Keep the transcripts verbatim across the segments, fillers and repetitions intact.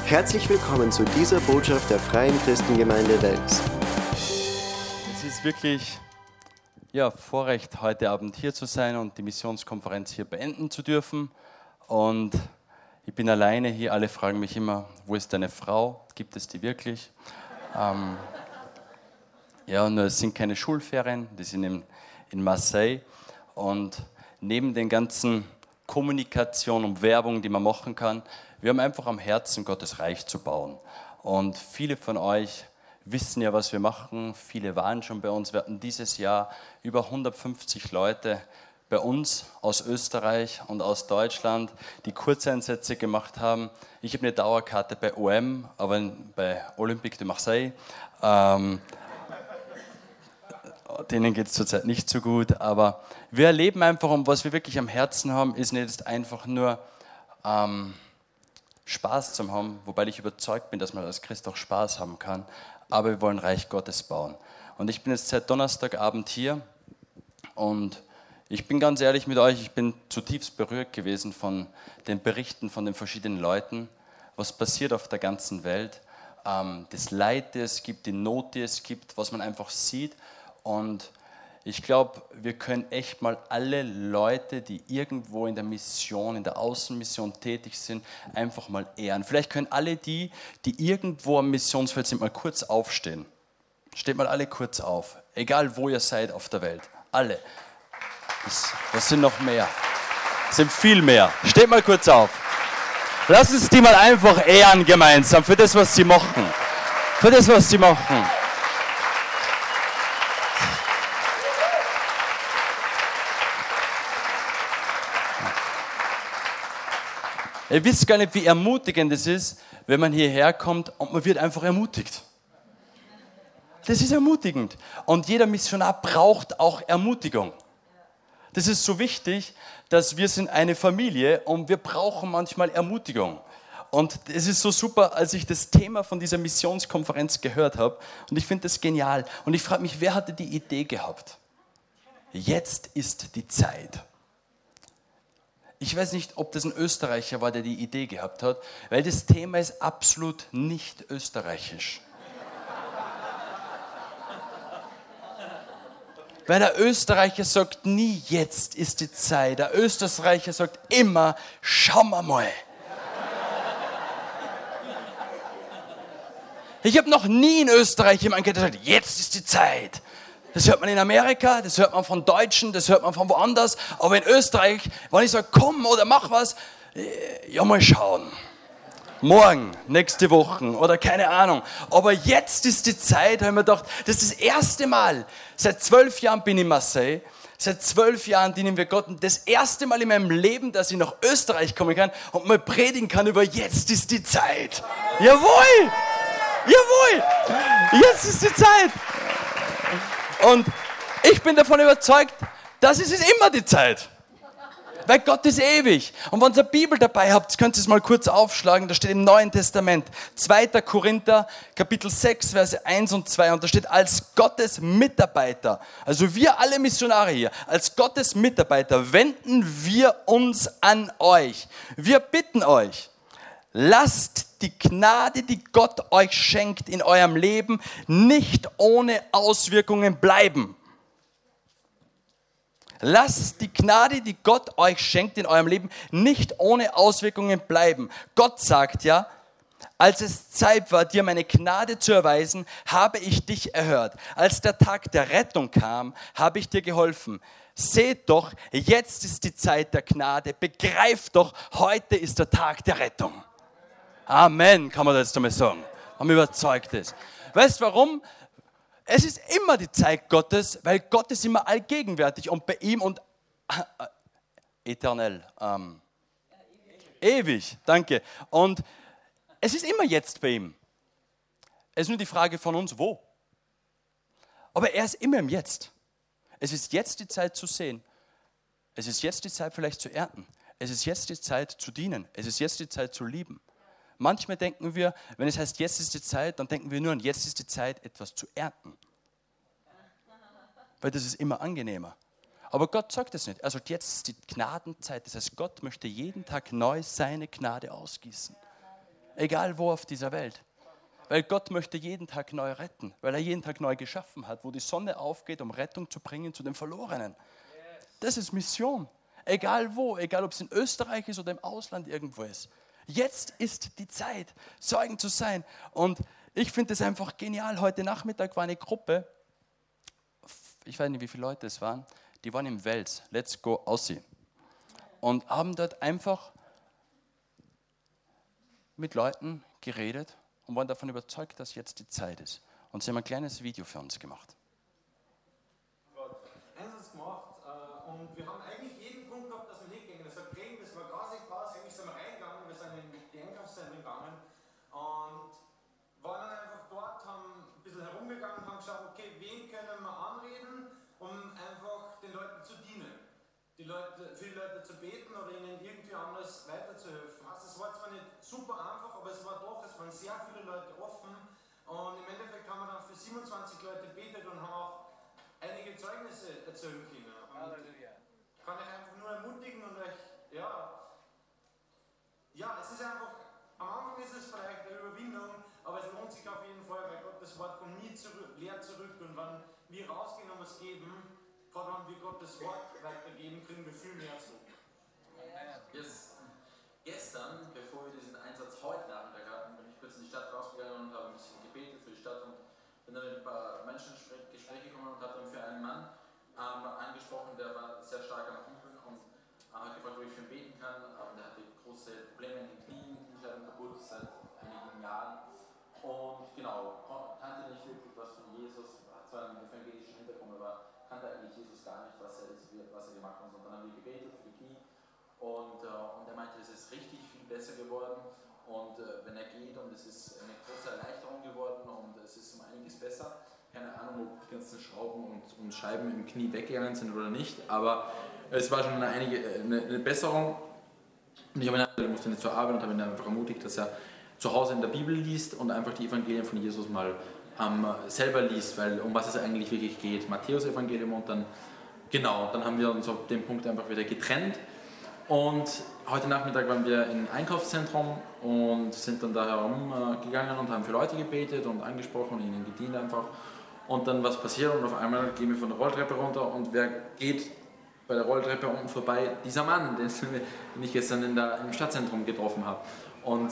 Herzlich willkommen zu dieser Botschaft der Freien Christengemeinde Wels. Es ist wirklich ja, Vorrecht, heute Abend hier zu sein und die Missionskonferenz hier beenden zu dürfen. Und ich bin alleine hier. Alle fragen mich immer, wo ist deine Frau? Gibt es die wirklich? Ähm, ja, nur es sind keine Schulferien, die sind in, in Marseille. Und neben den ganzen Kommunikation und Werbung, die man machen kann, wir haben einfach am Herzen, Gottes Reich zu bauen. Und viele von euch wissen ja, was wir machen. Viele waren schon bei uns. Wir hatten dieses Jahr über hundertfünfzig Leute bei uns aus Österreich und aus Deutschland, die Kurzeinsätze gemacht haben. Ich habe eine Dauerkarte bei O M, aber bei Olympique de Marseille. Ähm, denen geht es zurzeit nicht so gut. Aber wir erleben einfach, und was wir wirklich am Herzen haben, ist nicht einfach nur ähm, Spaß zu haben, wobei ich überzeugt bin, dass man als Christ auch Spaß haben kann, aber wir wollen Reich Gottes bauen. Und ich bin jetzt seit Donnerstagabend hier und ich bin ganz ehrlich mit euch, ich bin zutiefst berührt gewesen von den Berichten von den verschiedenen Leuten, was passiert auf der ganzen Welt, das Leid, das es gibt, die Not, die es gibt, was man einfach sieht. Und ich glaube, wir können echt mal alle Leute, die irgendwo in der Mission, in der Außenmission tätig sind, einfach mal ehren. Vielleicht können alle die, die irgendwo am Missionsfeld sind, mal kurz aufstehen. Steht mal alle kurz auf. Egal, wo ihr seid auf der Welt. Alle. Das, das sind noch mehr. Das sind viel mehr. Steht mal kurz auf. Lass uns die mal einfach ehren gemeinsam für das, was sie machen. Für das, was sie machen. Ihr wisst gar nicht, wie ermutigend es ist, wenn man hierher kommt und man wird einfach ermutigt. Das ist ermutigend. Und jeder Missionar braucht auch Ermutigung. Das ist so wichtig, dass wir sind eine Familie und wir brauchen manchmal Ermutigung. Und es ist so super, als ich das Thema von dieser Missionskonferenz gehört habe. Und ich finde das genial. Und ich frage mich, wer hatte die Idee gehabt? Jetzt ist die Zeit. Ich weiß nicht, ob das ein Österreicher war, der die Idee gehabt hat, weil das Thema ist absolut nicht österreichisch. Weil der Österreicher sagt nie, jetzt ist die Zeit. Der Österreicher sagt immer, schauen wir mal. Ich habe noch nie in Österreich jemanden gehört, der sagt, jetzt ist die Zeit. Das hört man in Amerika, das hört man von Deutschen, das hört man von woanders. Aber in Österreich, wenn ich sage, komm oder mach was, ja mal schauen. Morgen, nächste Woche oder keine Ahnung. Aber jetzt ist die Zeit, habe ich mir gedacht, das ist das erste Mal. Seit zwölf Jahren bin ich in Marseille. Seit zwölf Jahren dienen wir Gott. Und das erste Mal in meinem Leben, dass ich nach Österreich kommen kann und mal predigen kann über jetzt ist die Zeit. Jawohl! Jawohl! Jetzt ist die Zeit! Und ich bin davon überzeugt, das ist es immer die Zeit. Weil Gott ist ewig. Und wenn ihr eine Bibel dabei habt, könnt ihr es mal kurz aufschlagen, da steht im Neuen Testament, zweiter Korinther, Kapitel sechs, Verse eins und zwei, und da steht, als Gottes Mitarbeiter, also wir alle Missionare hier, als Gottes Mitarbeiter wenden wir uns an euch. Wir bitten euch, lasst die Gnade, die Gott euch schenkt in eurem Leben, nicht ohne Auswirkungen bleiben. Lasst die Gnade, die Gott euch schenkt in eurem Leben, nicht ohne Auswirkungen bleiben. Gott sagt ja, als es Zeit war, dir meine Gnade zu erweisen, habe ich dich erhört. Als der Tag der Rettung kam, habe ich dir geholfen. Seht doch, jetzt ist die Zeit der Gnade. Begreift doch, heute ist der Tag der Rettung. Amen, kann man das jetzt einmal sagen. Man überzeugt ist. Weißt du warum? Es ist immer die Zeit Gottes, weil Gott ist immer allgegenwärtig und bei ihm und äh, eternell, ähm, ewig, danke. Und es ist immer jetzt bei ihm. Es ist nur die Frage von uns, wo. Aber er ist immer im Jetzt. Es ist jetzt die Zeit zu sehen. Es ist jetzt die Zeit vielleicht zu ernten. Es ist jetzt die Zeit zu dienen. Es ist jetzt die Zeit zu lieben. Manchmal denken wir, wenn es heißt, jetzt ist die Zeit, dann denken wir nur an, jetzt ist die Zeit, etwas zu ernten. Weil das ist immer angenehmer. Aber Gott sagt es nicht. Er sagt, jetzt ist die Gnadenzeit. Das heißt, Gott möchte jeden Tag neu seine Gnade ausgießen. Egal wo auf dieser Welt. Weil Gott möchte jeden Tag neu retten, weil er jeden Tag neu geschaffen hat, wo die Sonne aufgeht, um Rettung zu bringen zu den Verlorenen. Das ist Mission. Egal wo, egal ob es in Österreich ist oder im Ausland irgendwo ist. Jetzt ist die Zeit, Zeugen zu sein. Und ich finde es einfach genial. Heute Nachmittag war eine Gruppe, ich weiß nicht, wie viele Leute es waren, die waren im Wels, Let's Go Aussie. Und haben dort einfach mit Leuten geredet und waren davon überzeugt, dass jetzt die Zeit ist. Und sie haben ein kleines Video für uns gemacht. Einsatz gemacht äh, und wir haben eigentlich jeden Punkt gehabt, dass wir nicht gingen. Das war Regen, das war gasig krass. Eigentlich sind wir reingegangen, wir sind in die Einkaufszentren gegangen und waren dann einfach dort, haben ein bisschen herumgegangen, haben geschaut, okay, wen können wir anreden, um einfach den Leuten zu dienen. Die Leute, für die Leute zu beten oder ihnen irgendwie anders weiterzuhelfen. Also es war zwar nicht super einfach, aber es war doch, es waren sehr viele Leute offen und im Endeffekt haben wir dann für siebenundzwanzig Leute betet und haben auch einige Zeugnisse erzählen können. Halleluja. Kann ich einfach nur ermutigen und euch, ja, ja, es ist einfach, am Anfang ist es vielleicht eine Überwindung, aber es lohnt sich auf jeden Fall, weil Gottes Wort kommt nie zurück, leer zurück und wenn wir rausgehen und was geben, gerade wenn wir Gottes Wort weitergeben, kriegen wir viel mehr zurück. Yes. Gestern, bevor wir diesen Einsatz heute Nachmittag hatten, bin ich kurz in die Stadt rausgegangen und habe ein bisschen gebetet für die Stadt und bin dann mit ein paar Menschen ins Gespräch gekommen und habe dann für einen Mann ähm, angesprochen, der war sehr stark am Humpeln und äh, hat gefragt, ob ich für ihn beten kann. Ähm, der hatte große Probleme in den Knien, Kniescheiben kaputt seit einigen Jahren und genau, kannte nicht wirklich was von Jesus, hat zwar einen evangelischen Hintergrund, aber kannte eigentlich Jesus gar nicht, was er, ist, was er gemacht hat. Und dann haben wir gebetet für die Knie und, äh, und er meinte, es ist richtig viel besser geworden und äh, wenn er geht und es ist eine große Erleichterung geworden und es ist um einiges besser. Keine Ahnung, ob die ganzen Schrauben und, und Scheiben im Knie weggegangen sind oder nicht, aber es war schon eine, einige, eine, eine Besserung. Und ich habe ihn, er musste nicht zur Arbeit und habe ihn einfach ermutigt, dass er zu Hause in der Bibel liest und einfach die Evangelien von Jesus mal ähm, selber liest, weil um was es eigentlich wirklich geht. Matthäus-Evangelium und dann, genau, dann haben wir uns auf dem Punkt einfach wieder getrennt. Und heute Nachmittag waren wir im Einkaufszentrum und sind dann da herumgegangen und haben für Leute gebetet und angesprochen und ihnen gedient einfach. Und dann was passiert und auf einmal gehen wir von der Rolltreppe runter und wer geht bei der Rolltreppe unten vorbei? Dieser Mann, den ich gestern in der, im Stadtzentrum getroffen habe. Und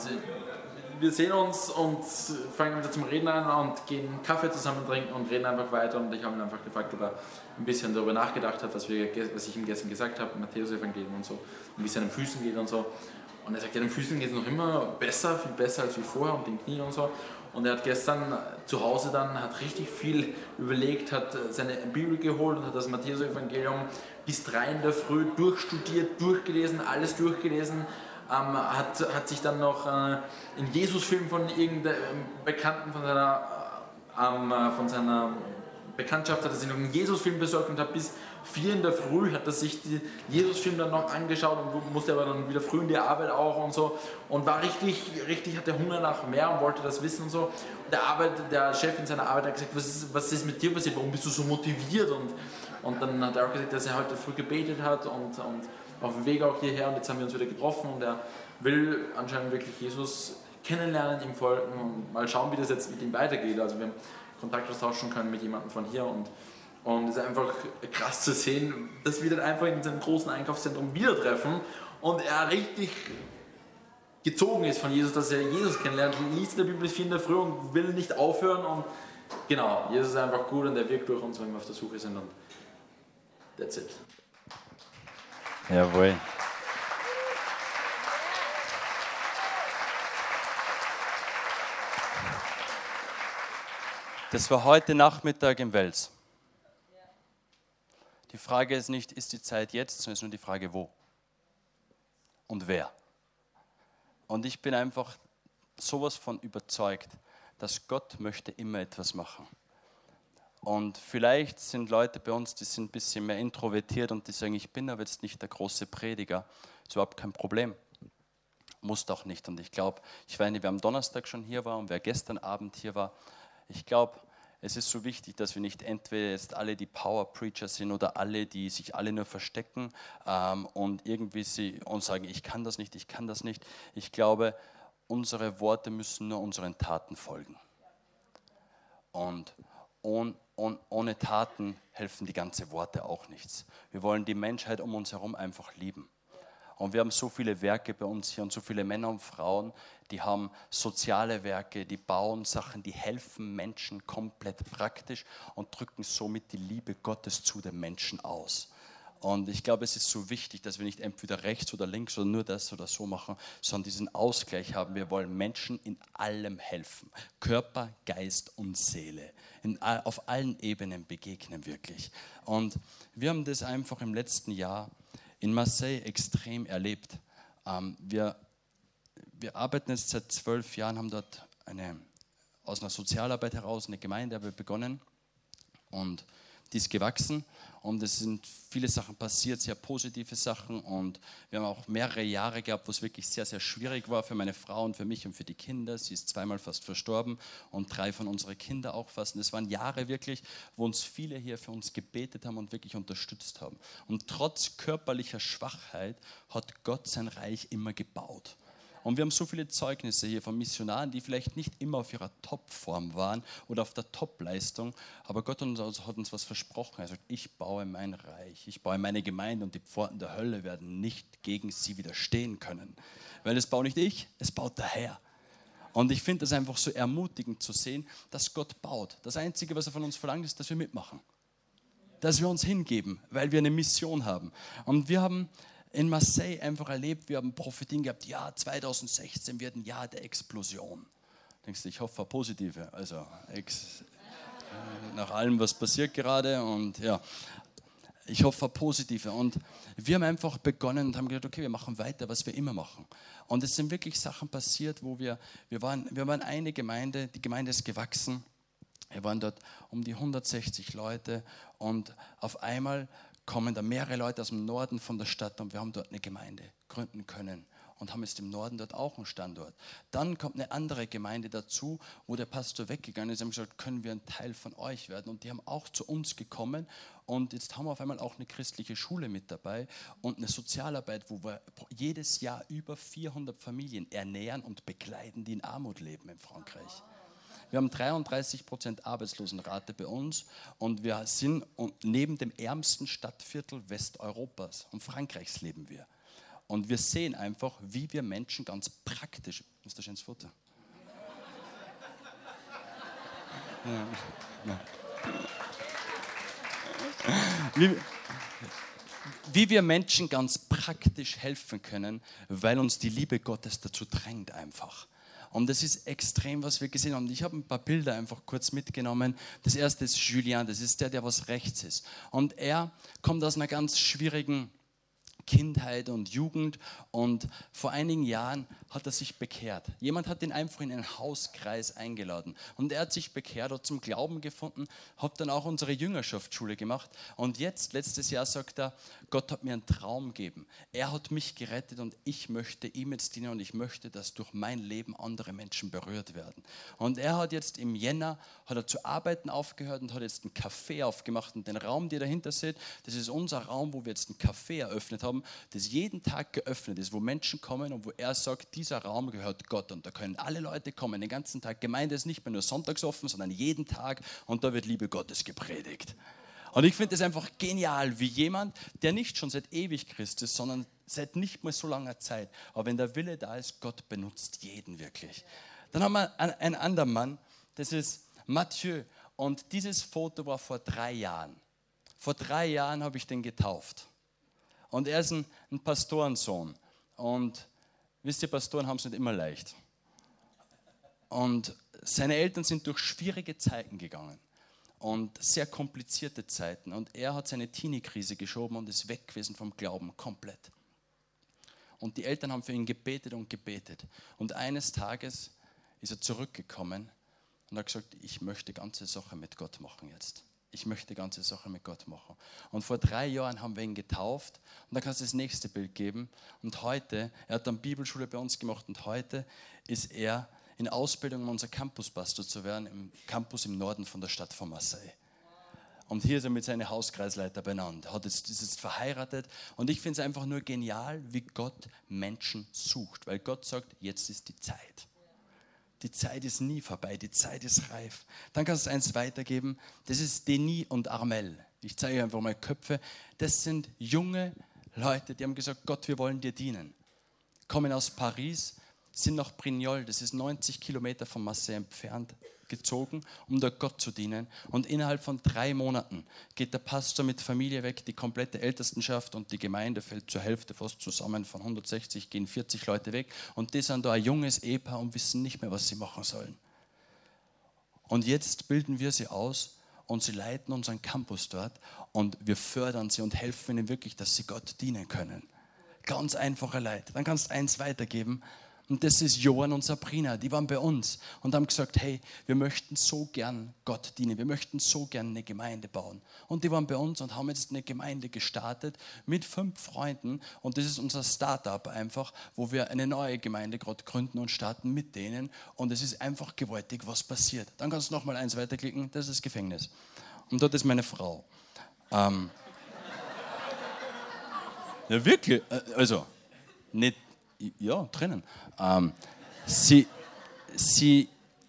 wir sehen uns und fangen wieder zum Reden an und gehen Kaffee zusammen trinken und reden einfach weiter. Und ich habe ihn einfach gefragt, ob er ein bisschen darüber nachgedacht hat, was, wir, was ich ihm gestern gesagt habe, Matthäus-Evangelium und so, und wie es seinen Füßen geht und so. Und er sagt, ja, den Füßen geht es noch immer besser, viel besser als wie vorher und den Knien und so. Und er hat gestern zu Hause dann, hat richtig viel überlegt, hat seine Bibel geholt und hat das Matthäus-Evangelium bis drei in der Früh durchstudiert, durchgelesen, alles durchgelesen. Ähm, hat, hat sich dann noch äh, einen Jesus-Film von irgendeinem Bekannten von seiner, ähm, von seiner Bekanntschaft, hat er sich noch einen Jesus-Film besorgt und hat bis vier in der Früh hat er sich den Jesus-Film dann noch angeschaut und musste aber dann wieder früh in die Arbeit auch und so und war richtig, richtig, hatte Hunger nach mehr und wollte das wissen und so. Und der, Arbeit, der Chef in seiner Arbeit hat gesagt, was ist, was ist mit dir passiert, warum bist du so motiviert? Und, und dann hat er auch gesagt, dass er heute früh gebetet hat und, und auf dem Weg auch hierher und jetzt haben wir uns wieder getroffen und er will anscheinend wirklich Jesus kennenlernen, ihm folgen und mal schauen, wie das jetzt mit ihm weitergeht. Also wir haben Kontakt austauschen können mit jemandem von hier und und es ist einfach krass zu sehen, dass wir dann einfach in seinem großen Einkaufszentrum wieder treffen und er richtig gezogen ist von Jesus, dass er Jesus kennenlernt, liest in der Bibel vier in der Früh und will nicht aufhören und genau, Jesus ist einfach gut und er wirkt durch uns, wenn wir auf der Suche sind und that's it. Jawohl. Das war heute Nachmittag im Wels. Die Frage ist nicht, ist die Zeit jetzt, sondern es ist nur die Frage, wo und wer. Und ich bin einfach sowas von überzeugt, dass Gott möchte immer etwas machen. Und vielleicht sind Leute bei uns, die sind ein bisschen mehr introvertiert und die sagen, ich bin aber jetzt nicht der große Prediger. Das ist überhaupt kein Problem. Muss doch nicht. Und ich glaube, ich weiß nicht, wer am Donnerstag schon hier war und wer gestern Abend hier war, ich glaube, es ist so wichtig, dass wir nicht entweder jetzt alle die Power-Preacher sind oder alle, die sich alle nur verstecken ähm, und irgendwie sie, und sagen, ich kann das nicht, ich kann das nicht. Ich glaube, unsere Worte müssen nur unseren Taten folgen. Und ohne, ohne, ohne Taten helfen die ganzen Worte auch nichts. Wir wollen die Menschheit um uns herum einfach lieben. Und wir haben so viele Werke bei uns hier und so viele Männer und Frauen, die haben soziale Werke, die bauen Sachen, die helfen Menschen komplett praktisch und drücken somit die Liebe Gottes zu den Menschen aus. Und ich glaube, es ist so wichtig, dass wir nicht entweder rechts oder links oder nur das oder so machen, sondern diesen Ausgleich haben. Wir wollen Menschen in allem helfen. Körper, Geist und Seele. In, auf allen Ebenen begegnen wirklich. Und wir haben das einfach im letzten Jahr in Marseille extrem erlebt. Ähm, wir, wir arbeiten jetzt seit zwölf Jahren, haben dort eine, aus einer Sozialarbeit heraus eine Gemeinde haben wir begonnen und die ist gewachsen und es sind viele Sachen passiert, sehr positive Sachen und wir haben auch mehrere Jahre gehabt, wo es wirklich sehr, sehr schwierig war für meine Frau und für mich und für die Kinder. Sie ist zweimal fast verstorben und drei von unseren Kindern auch fast. Und es waren Jahre wirklich, wo uns viele hier für uns gebetet haben und wirklich unterstützt haben. Und trotz körperlicher Schwachheit hat Gott sein Reich immer gebaut. Und wir haben so viele Zeugnisse hier von Missionaren, die vielleicht nicht immer auf ihrer Topform waren oder auf der Topleistung, aber Gott hat uns, hat uns was versprochen. Er sagt, ich baue mein Reich, ich baue meine Gemeinde und die Pforten der Hölle werden nicht gegen sie widerstehen können. Weil es baut nicht ich, es baut der Herr. Und ich finde das einfach so ermutigend zu sehen, dass Gott baut. Das Einzige, was er von uns verlangt, ist, dass wir mitmachen. Dass wir uns hingeben, weil wir eine Mission haben. Und wir haben in Marseille einfach erlebt, wir haben Prophetien gehabt, ja, zwanzig sechzehn wird ein Jahr der Explosion. Denkst du, ich hoffe positive, also ex, äh, nach allem, was passiert gerade und ja, ich hoffe positive. Und wir haben einfach begonnen und haben gedacht, okay, wir machen weiter, was wir immer machen. Und es sind wirklich Sachen passiert, wo wir, wir waren, wir waren eine Gemeinde, die Gemeinde ist gewachsen, wir waren dort um die hundertsechzig Leute und auf einmal kommen da mehrere Leute aus dem Norden von der Stadt und wir haben dort eine Gemeinde gründen können und haben jetzt im Norden dort auch einen Standort. Dann kommt eine andere Gemeinde dazu, wo der Pastor weggegangen ist und haben gesagt, können wir ein Teil von euch werden? Und die haben auch zu uns gekommen und jetzt haben wir auf einmal auch eine christliche Schule mit dabei und eine Sozialarbeit, wo wir jedes Jahr über vierhundert Familien ernähren und begleiten, die in Armut leben in Frankreich. Wir haben dreiunddreißig Prozent Arbeitslosenrate bei uns und wir sind neben dem ärmsten Stadtviertel Westeuropas und Frankreichs leben wir. Und wir sehen einfach, wie wir Menschen ganz praktisch... Ist das ein schönes Foto? Ja. Ja. Wie, wie wir Menschen ganz praktisch helfen können, weil uns die Liebe Gottes dazu drängt einfach. Und das ist extrem, was wir gesehen haben. Und ich habe ein paar Bilder einfach kurz mitgenommen. Das erste ist Julien, das ist der, der was rechts ist. Und er kommt aus einer ganz schwierigen Kindheit und Jugend und vor einigen Jahren hat er sich bekehrt. Jemand hat ihn einfach in einen Hauskreis eingeladen und er hat sich bekehrt, hat zum Glauben gefunden, hat dann auch unsere Jüngerschaftsschule gemacht und jetzt, letztes Jahr sagt er, Gott hat mir einen Traum gegeben. Er hat mich gerettet und ich möchte ihm jetzt dienen und ich möchte, dass durch mein Leben andere Menschen berührt werden. Und er hat jetzt im Jänner, hat er zu arbeiten aufgehört und hat jetzt ein Café aufgemacht und den Raum, den ihr dahinter seht, das ist unser Raum, wo wir jetzt ein Café eröffnet haben, das jeden Tag geöffnet ist, wo Menschen kommen und wo er sagt, dieser Raum gehört Gott und da können alle Leute kommen, den ganzen Tag. Gemeinde ist nicht mehr nur sonntags offen, sondern jeden Tag und da wird Liebe Gottes gepredigt. Und ich finde es einfach genial, wie jemand, der nicht schon seit ewig Christ ist, sondern seit nicht mal so langer Zeit, aber wenn der Wille da ist, Gott benutzt jeden wirklich. Dann haben wir einen, einen anderen Mann, das ist Mathieu und dieses Foto war vor drei Jahren. Vor drei Jahren habe ich den getauft. Und er ist ein, ein Pastorensohn. Und wisst ihr, Pastoren haben es nicht immer leicht. Und seine Eltern sind durch schwierige Zeiten gegangen. Und sehr komplizierte Zeiten. Und er hat seine Teenie-Krise geschoben und ist weg gewesen vom Glauben komplett. Und die Eltern haben für ihn gebetet und gebetet. Und eines Tages ist er zurückgekommen und hat gesagt, ich möchte ganze Sache mit Gott machen jetzt. Ich möchte die ganze Sache mit Gott machen. Und vor drei Jahren haben wir ihn getauft. Und da kannst du das nächste Bild geben. Und heute, er hat dann Bibelschule bei uns gemacht. Und heute ist er in Ausbildung, um unser Campuspastor zu werden, im Campus im Norden von der Stadt von Marseille. Und hier ist er mit seinen Hauskreisleiter benannt, hat jetzt, ist jetzt verheiratet. Und ich finde es einfach nur genial, wie Gott Menschen sucht. Weil Gott sagt, jetzt ist die Zeit. Die Zeit ist nie vorbei, die Zeit ist reif. Dann kannst du eins weitergeben, das ist Denis und Armel. Ich zeige einfach mal Köpfe. Das sind junge Leute, die haben gesagt, Gott, wir wollen dir dienen. Kommen aus Paris, sind nach Brignoles, das ist neunzig Kilometer von Marseille entfernt, gezogen, um dort Gott zu dienen. Und innerhalb von drei Monaten geht der Pastor mit Familie weg, die komplette Ältestenschaft und die Gemeinde fällt zur Hälfte fast zusammen. Von hundertsechzig gehen vierzig Leute weg. Und die sind da ein junges Ehepaar und wissen nicht mehr, was sie machen sollen. Und jetzt bilden wir sie aus und sie leiten unseren Campus dort und wir fördern sie und helfen ihnen wirklich, dass sie Gott dienen können. Ganz einfache Leute. Dann kannst du eins weitergeben. Und das ist Johann und Sabrina, die waren bei uns und haben gesagt, hey, wir möchten so gern Gott dienen, wir möchten so gern eine Gemeinde bauen. Und die waren bei uns und haben jetzt eine Gemeinde gestartet mit fünf Freunden und das ist unser Startup einfach, wo wir eine neue Gemeinde gerade gründen und starten mit denen und es ist einfach gewaltig, was passiert. Dann kannst du noch mal eins weiterklicken, das ist das Gefängnis. Und dort ist meine Frau. Ähm ja, wirklich, also nicht Ja, drinnen. Ähm, sie, sie,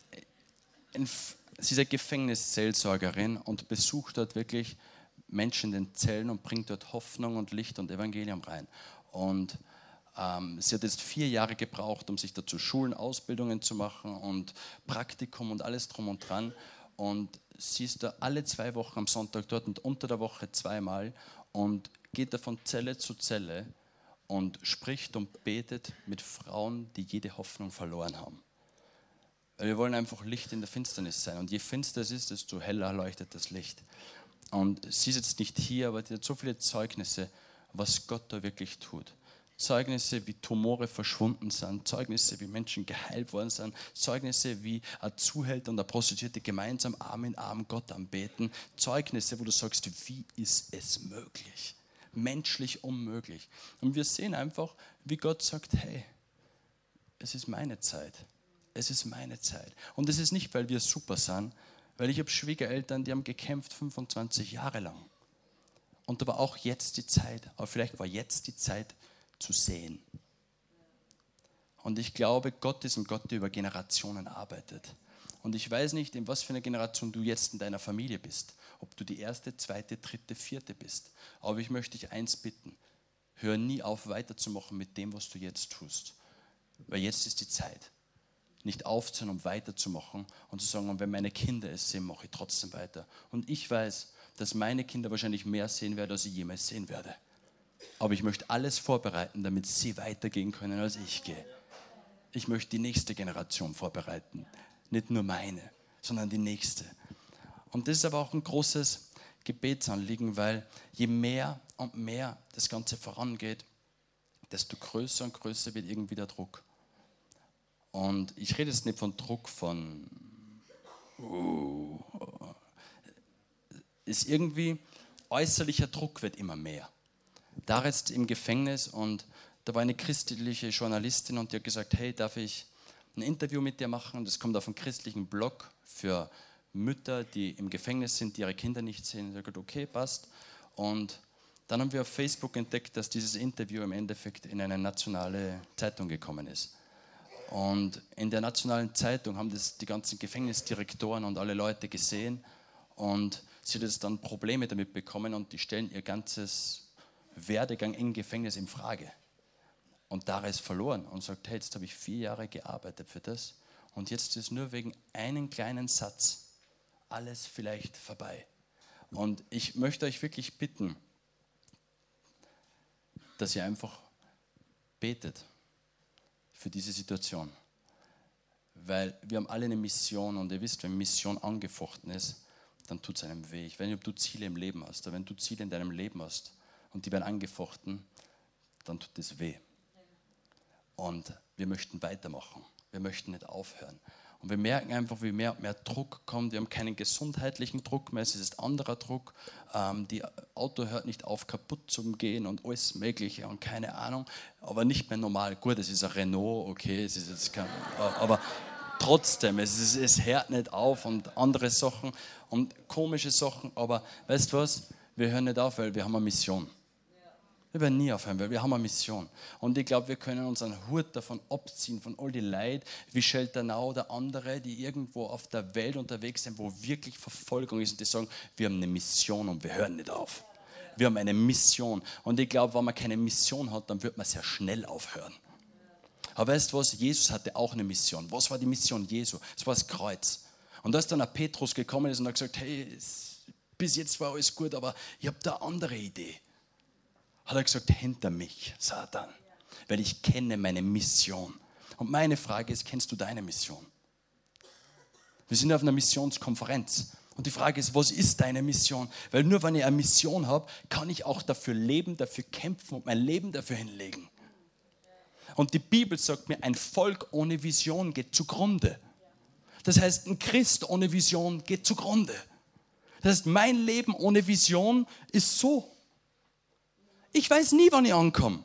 sie ist eine Gefängnisseelsorgerin und besucht dort wirklich Menschen in den Zellen und bringt dort Hoffnung und Licht und Evangelium rein. Und ähm, sie hat jetzt vier Jahre gebraucht, um sich dazu Schulen, Ausbildungen zu machen und Praktikum und alles drum und dran. Und sie ist da alle zwei Wochen am Sonntag dort und unter der Woche zweimal und geht da von Zelle zu Zelle und spricht und betet mit Frauen, die jede Hoffnung verloren haben. Weil wir wollen einfach Licht in der Finsternis sein. Und je finster es ist, desto heller leuchtet das Licht. Und sie ist jetzt nicht hier, aber sie hat so viele Zeugnisse, was Gott da wirklich tut. Zeugnisse, wie Tumore verschwunden sind, Zeugnisse, wie Menschen geheilt worden sind, Zeugnisse, wie ein Zuhälter und eine Prostituierte gemeinsam Arm in Arm Gott anbeten, Zeugnisse, wo du sagst, wie ist es möglich? Menschlich unmöglich. Und wir sehen einfach, wie Gott sagt, hey, es ist meine Zeit. Es ist meine Zeit. Und es ist nicht, weil wir super sind, weil ich habe Schwiegereltern, die haben gekämpft fünfundzwanzig Jahre lang. Und da war auch jetzt die Zeit, aber vielleicht war jetzt die Zeit zu sehen. Und ich glaube, Gott ist ein Gott, der über Generationen arbeitet. Und ich weiß nicht, in was für einer Generation du jetzt in deiner Familie bist. Ob du die erste, zweite, dritte, vierte bist. Aber ich möchte dich eins bitten. Hör nie auf, weiterzumachen mit dem, was du jetzt tust. Weil jetzt ist die Zeit. Nicht aufzuhören, um weiterzumachen und zu sagen, wenn meine Kinder es sehen, mache ich trotzdem weiter. Und ich weiß, dass meine Kinder wahrscheinlich mehr sehen werden, als ich jemals sehen werde. Aber ich möchte alles vorbereiten, damit sie weitergehen können, als ich gehe. Ich möchte die nächste Generation vorbereiten. Nicht nur meine, sondern die nächste. Und das ist aber auch ein großes Gebetsanliegen, weil je mehr und mehr das Ganze vorangeht, desto größer und größer wird irgendwie der Druck. Und ich rede jetzt nicht von Druck von, uh, ist irgendwie, äußerlicher Druck wird immer mehr. Da jetzt im Gefängnis und da war eine christliche Journalistin und die hat gesagt, hey, darf ich ein Interview mit dir machen? Das kommt auf einen christlichen Blog für Mütter, die im Gefängnis sind, die ihre Kinder nicht sehen. Ich habe gesagt, okay, passt. Und dann haben wir auf Facebook entdeckt, dass dieses Interview im Endeffekt in eine nationale Zeitung gekommen ist. Und in der nationalen Zeitung haben das die ganzen Gefängnisdirektoren und alle Leute gesehen und sie hat jetzt dann Probleme damit bekommen und die stellen ihr ganzes Werdegang im Gefängnis in Frage. Und Dara ist verloren und sagt, hey, jetzt habe ich vier Jahre gearbeitet für das und jetzt ist nur wegen einem kleinen Satz alles vielleicht vorbei. Und ich möchte euch wirklich bitten, dass ihr einfach betet für diese Situation. Weil wir haben alle eine Mission und ihr wisst, wenn Mission angefochten ist, dann tut es einem weh. Ich weiß nicht, ob du Ziele im Leben hast, aber wenn du Ziele in deinem Leben hast und die werden angefochten, dann tut es weh. Und wir möchten weitermachen. Wir möchten nicht aufhören. Und wir merken einfach, wie mehr und mehr Druck kommt. Wir haben keinen gesundheitlichen Druck mehr, es ist anderer Druck. Ähm, die Auto hört nicht auf, kaputt zu gehen und alles Mögliche und keine Ahnung. Aber nicht mehr normal. Gut, es ist ein Renault, okay, es ist jetzt kein, aber trotzdem, es, ist, es hört nicht auf und andere Sachen und komische Sachen, aber weißt du was, wir hören nicht auf, weil wir haben eine Mission. Wir werden nie aufhören, weil wir haben eine Mission. Und ich glaube, wir können unseren Hut davon abziehen, von all die Leid, wie Schelternau oder andere, die irgendwo auf der Welt unterwegs sind, wo wirklich Verfolgung ist und die sagen, wir haben eine Mission und wir hören nicht auf. Wir haben eine Mission. Und ich glaube, wenn man keine Mission hat, dann wird man sehr schnell aufhören. Aber weißt du was? Jesus hatte auch eine Mission. Was war die Mission Jesu? Es war das Kreuz. Und als dann ein Petrus gekommen ist und hat gesagt, hey, bis jetzt war alles gut, aber ich habe da eine andere Idee. Hat er gesagt, hinter mich, Satan. Weil ich kenne meine Mission. Und meine Frage ist, kennst du deine Mission? Wir sind auf einer Missionskonferenz. Und die Frage ist, was ist deine Mission? Weil nur wenn ich eine Mission habe, kann ich auch dafür leben, dafür kämpfen und mein Leben dafür hinlegen. Und die Bibel sagt mir, ein Volk ohne Vision geht zugrunde. Das heißt, ein Christ ohne Vision geht zugrunde. Das heißt, mein Leben ohne Vision ist so. Ich weiß nie, wann ich ankomme.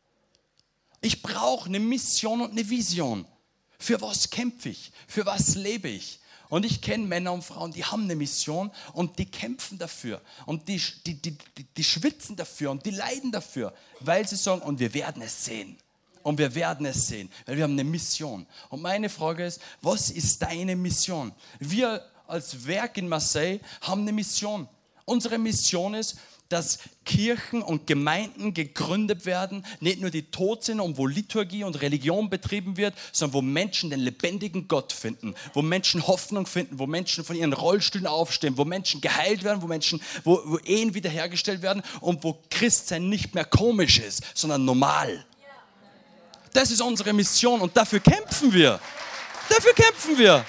Ich brauche eine Mission und eine Vision. Für was kämpfe ich? Für was lebe ich? Und ich kenne Männer und Frauen, die haben eine Mission und die kämpfen dafür. Und die, die, die, die, die schwitzen dafür und die leiden dafür, weil sie sagen, und wir werden es sehen. Und wir werden es sehen, weil wir haben eine Mission. Und meine Frage ist, was ist deine Mission? Wir als Werk in Marseille haben eine Mission. Unsere Mission ist, dass Kirchen und Gemeinden gegründet werden, nicht nur die tot sind und wo Liturgie und Religion betrieben wird, sondern wo Menschen den lebendigen Gott finden, wo Menschen Hoffnung finden, wo Menschen von ihren Rollstühlen aufstehen, wo Menschen geheilt werden, wo Menschen, wo, wo Ehen wiederhergestellt werden und wo Christsein nicht mehr komisch ist, sondern normal. Das ist unsere Mission und dafür kämpfen wir. Dafür kämpfen wir.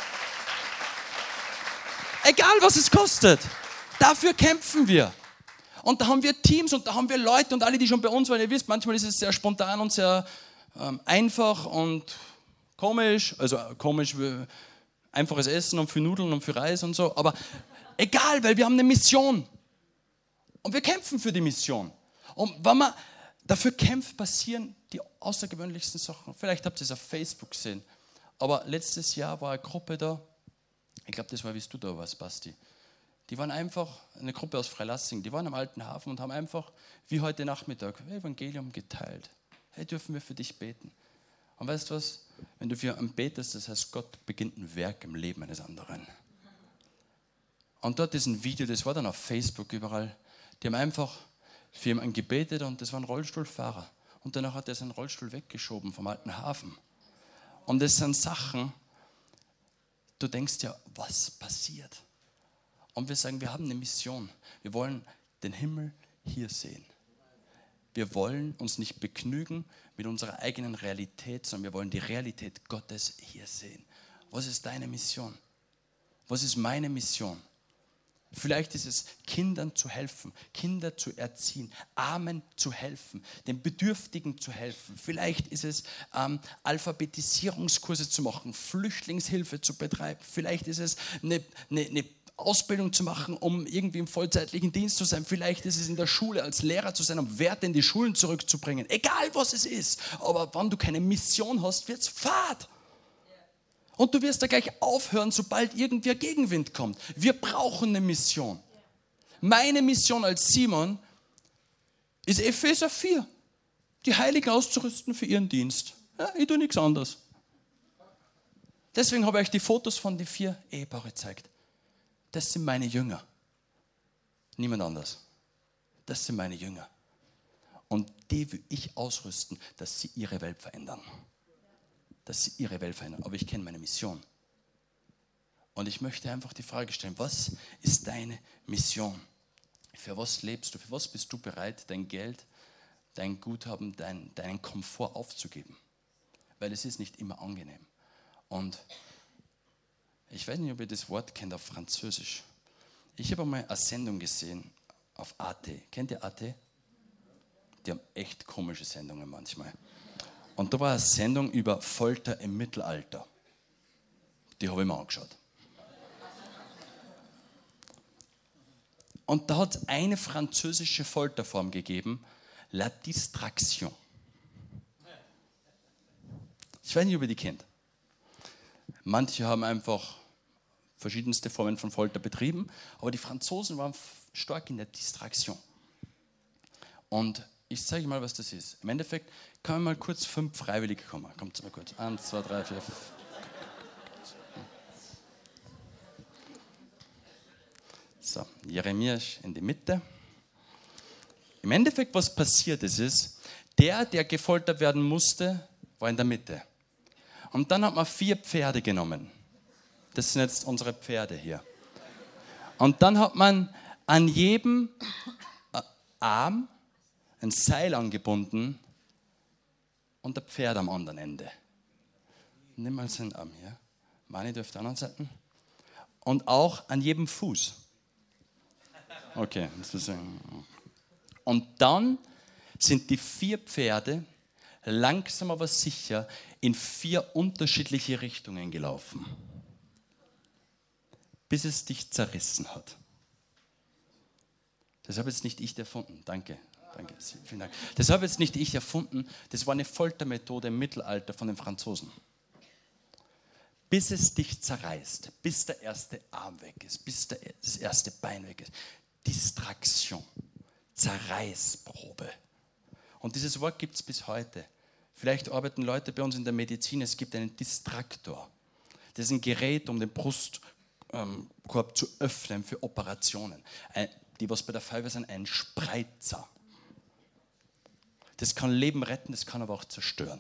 Egal, was es kostet. Dafür kämpfen wir. Und da haben wir Teams und da haben wir Leute und alle, die schon bei uns waren, ihr wisst, manchmal ist es sehr spontan und sehr ähm, einfach und komisch. Also komisch, einfaches Essen und für Nudeln und für Reis und so. Aber egal, weil wir haben eine Mission. Und wir kämpfen für die Mission. Und wenn man dafür kämpft, passieren die außergewöhnlichsten Sachen. Vielleicht habt ihr es auf Facebook gesehen. Aber letztes Jahr war eine Gruppe da. Ich glaube, das war, wie du da warst, Basti. Die waren einfach, eine Gruppe aus Freilassing, die waren am Alten Hafen und haben einfach, wie heute Nachmittag, Evangelium geteilt. Hey, dürfen wir für dich beten? Und weißt du was? Wenn du für einen betest, das heißt, Gott beginnt ein Werk im Leben eines anderen. Und dort ist ein Video, das war dann auf Facebook überall. Die haben einfach für jemanden gebetet und das war ein Rollstuhlfahrer. Und danach hat er seinen Rollstuhl weggeschoben vom Alten Hafen. Und das sind Sachen, du denkst ja, was passiert? Und wir sagen, wir haben eine Mission. Wir wollen den Himmel hier sehen. Wir wollen uns nicht begnügen mit unserer eigenen Realität, sondern wir wollen die Realität Gottes hier sehen. Was ist deine Mission? Was ist meine Mission? Vielleicht ist es, Kindern zu helfen, Kinder zu erziehen, Armen zu helfen, den Bedürftigen zu helfen. Vielleicht ist es, ähm, Alphabetisierungskurse zu machen, Flüchtlingshilfe zu betreiben. Vielleicht ist es, eine, eine, eine Ausbildung zu machen, um irgendwie im vollzeitlichen Dienst zu sein. Vielleicht ist es in der Schule als Lehrer zu sein, um Werte in die Schulen zurückzubringen. Egal, was es ist. Aber wenn du keine Mission hast, wird es fad. Und du wirst da gleich aufhören, sobald irgendwie ein Gegenwind kommt. Wir brauchen eine Mission. Meine Mission als Simon ist Epheser vier. Die Heiligen auszurüsten für ihren Dienst. Ja, ich tue nichts anderes. Deswegen habe ich euch die Fotos von den vier Ehepaaren gezeigt. Das sind meine Jünger. Niemand anders. Das sind meine Jünger. Und die will ich ausrüsten, dass sie ihre Welt verändern. Dass sie ihre Welt verändern. Aber ich kenne meine Mission. Und ich möchte einfach die Frage stellen, was ist deine Mission? Für was lebst du? Für was bist du bereit, dein Geld, dein Guthaben, dein, deinen Komfort aufzugeben? Weil es ist nicht immer angenehm. Und ich weiß nicht, ob ihr das Wort kennt auf Französisch. Ich habe einmal eine Sendung gesehen auf A T. Kennt ihr A T? Die haben echt komische Sendungen manchmal. Und da war eine Sendung über Folter im Mittelalter. Die habe ich mir angeschaut. Und da hat es eine französische Folterform gegeben, La Distraction. Ich weiß nicht, ob ihr die kennt. Manche haben einfach verschiedenste Formen von Folter betrieben, aber die Franzosen waren stark in der Distraktion. Und ich zeige mal, was das ist. Im Endeffekt können wir mal kurz fünf Freiwillige kommen. Kommt mal kurz. Eins, zwei, drei, vier. So, Jeremia in die Mitte. Im Endeffekt, was passiert ist, ist, der, der gefoltert werden musste, war in der Mitte. Und dann hat man vier Pferde genommen. Das sind jetzt unsere Pferde hier. Und dann hat man an jedem Arm ein Seil angebunden und ein Pferd am anderen Ende. Nimm mal seinen Arm hier. Mani dürfte an der Seite. Und auch an jedem Fuß. Okay. Und dann sind die vier Pferde langsam aber sicher in vier unterschiedliche Richtungen gelaufen, bis es dich zerrissen hat. Das habe jetzt nicht ich erfunden. Danke. Danke. Vielen Dank. Das habe jetzt nicht ich erfunden. Das war eine Foltermethode im Mittelalter von den Franzosen. Bis es dich zerreißt, bis der erste Arm weg ist, bis der, das erste Bein weg ist. Distraktion, Zerreißprobe. Und dieses Wort gibt es bis heute. Vielleicht arbeiten Leute bei uns in der Medizin, es gibt einen Distraktor. Das ist ein Gerät, um den Brustkorb zu öffnen für Operationen. Die, was bei der Feuerwehr sind, ein Spreizer. Das kann Leben retten, das kann aber auch zerstören.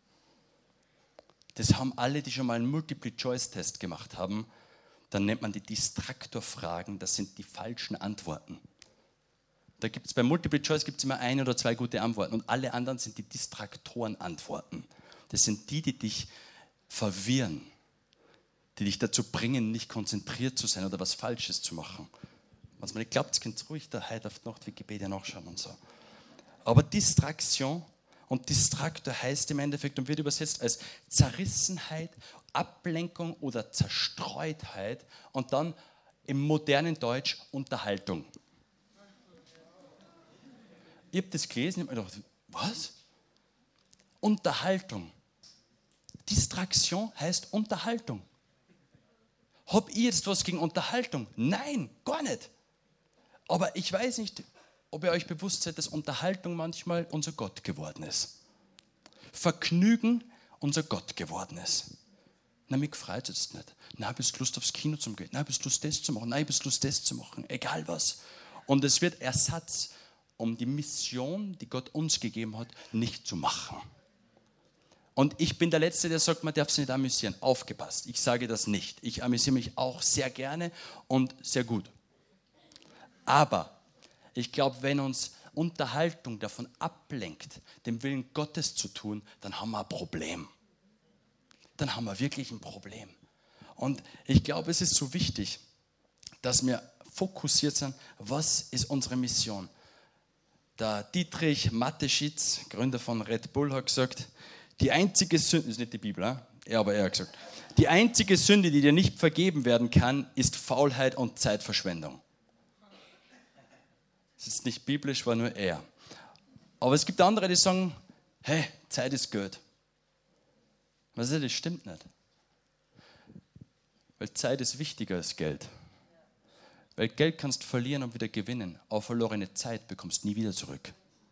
Das haben alle, die schon mal einen Multiple-Choice-Test gemacht haben. Dann nennt man die Distraktorfragen, das sind die falschen Antworten. Da gibt es bei Multiple Choice gibt's immer ein oder zwei gute Antworten und alle anderen sind die Distraktorenantworten. Das sind die, die dich verwirren, die dich dazu bringen, nicht konzentriert zu sein oder was Falsches zu machen. Was man nicht glaubt, könnt ihr ruhig da heute auf die Nacht Wikipedia nachschauen und so. Aber Distraktion und Distraktor heißt im Endeffekt und wird übersetzt als Zerrissenheit, Ablenkung oder Zerstreutheit und dann im modernen Deutsch Unterhaltung. Ich habe das gelesen und habe mir gedacht, was? Unterhaltung. Distraktion heißt Unterhaltung. Habe ich jetzt was gegen Unterhaltung? Nein, gar nicht. Aber ich weiß nicht, ob ihr euch bewusst seid, dass Unterhaltung manchmal unser Gott geworden ist. Vergnügen unser Gott geworden ist. Na, mich freut es jetzt nicht. Nein, bist du Lust aufs Kino zu gehen? Nein, bist du Lust das zu machen? Nein, bist du Lust das zu machen? Egal was. Und es wird Ersatz, um die Mission, die Gott uns gegeben hat, nicht zu machen. Und ich bin der Letzte, der sagt, man darf sich nicht amüsieren. Aufgepasst, ich sage das nicht. Ich amüsiere mich auch sehr gerne und sehr gut. Aber ich glaube, wenn uns Unterhaltung davon ablenkt, den Willen Gottes zu tun, dann haben wir ein Problem. Dann haben wir wirklich ein Problem. Und ich glaube, es ist so wichtig, dass wir fokussiert sind, was ist unsere Mission. Der Dietrich Mateschitz, Gründer von Red Bull, hat gesagt, die einzige Sünde, das ist nicht die Bibel, äh? ja, aber er hat gesagt, die einzige Sünde, die dir nicht vergeben werden kann, ist Faulheit und Zeitverschwendung. Das ist nicht biblisch, war nur er. Aber es gibt andere, die sagen, hey, Zeit ist Geld. Was ist das? Stimmt nicht. Weil Zeit ist wichtiger als Geld. Weil Geld kannst du verlieren und wieder gewinnen. Aber verlorene Zeit bekommst du nie wieder zurück.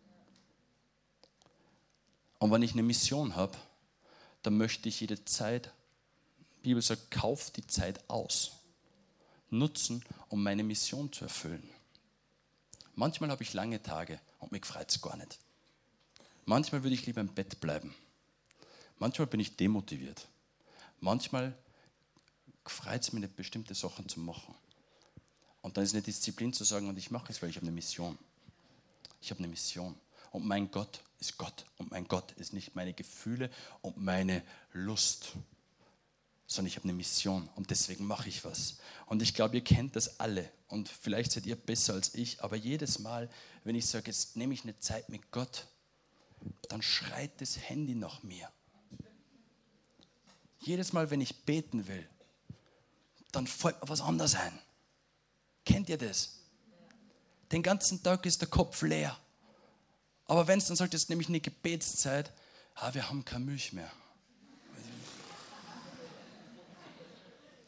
Und wenn ich eine Mission habe, dann möchte ich jede Zeit, die Bibel sagt, kauf die Zeit aus. Nutzen, um meine Mission zu erfüllen. Manchmal habe ich lange Tage und mich freut es gar nicht. Manchmal würde ich lieber im Bett bleiben. Manchmal bin ich demotiviert. Manchmal freut es mich nicht, bestimmte Sachen zu machen. Und dann ist eine Disziplin zu sagen, und ich mache es, weil ich habe eine Mission. Ich habe eine Mission. Und mein Gott ist Gott. Und mein Gott ist nicht meine Gefühle und meine Lust, sondern ich habe eine Mission. Und deswegen mache ich was. Und ich glaube, ihr kennt das alle. Und vielleicht seid ihr besser als ich. Aber jedes Mal, wenn ich sage, jetzt nehme ich eine Zeit mit Gott, dann schreit das Handy nach mir. Jedes Mal, wenn ich beten will, dann fällt mir was anderes ein. Kennt ihr das? Den ganzen Tag ist der Kopf leer. Aber wenn es dann sagt, jetzt nehme ich eine Gebetszeit, ah, wir haben keine Milch mehr.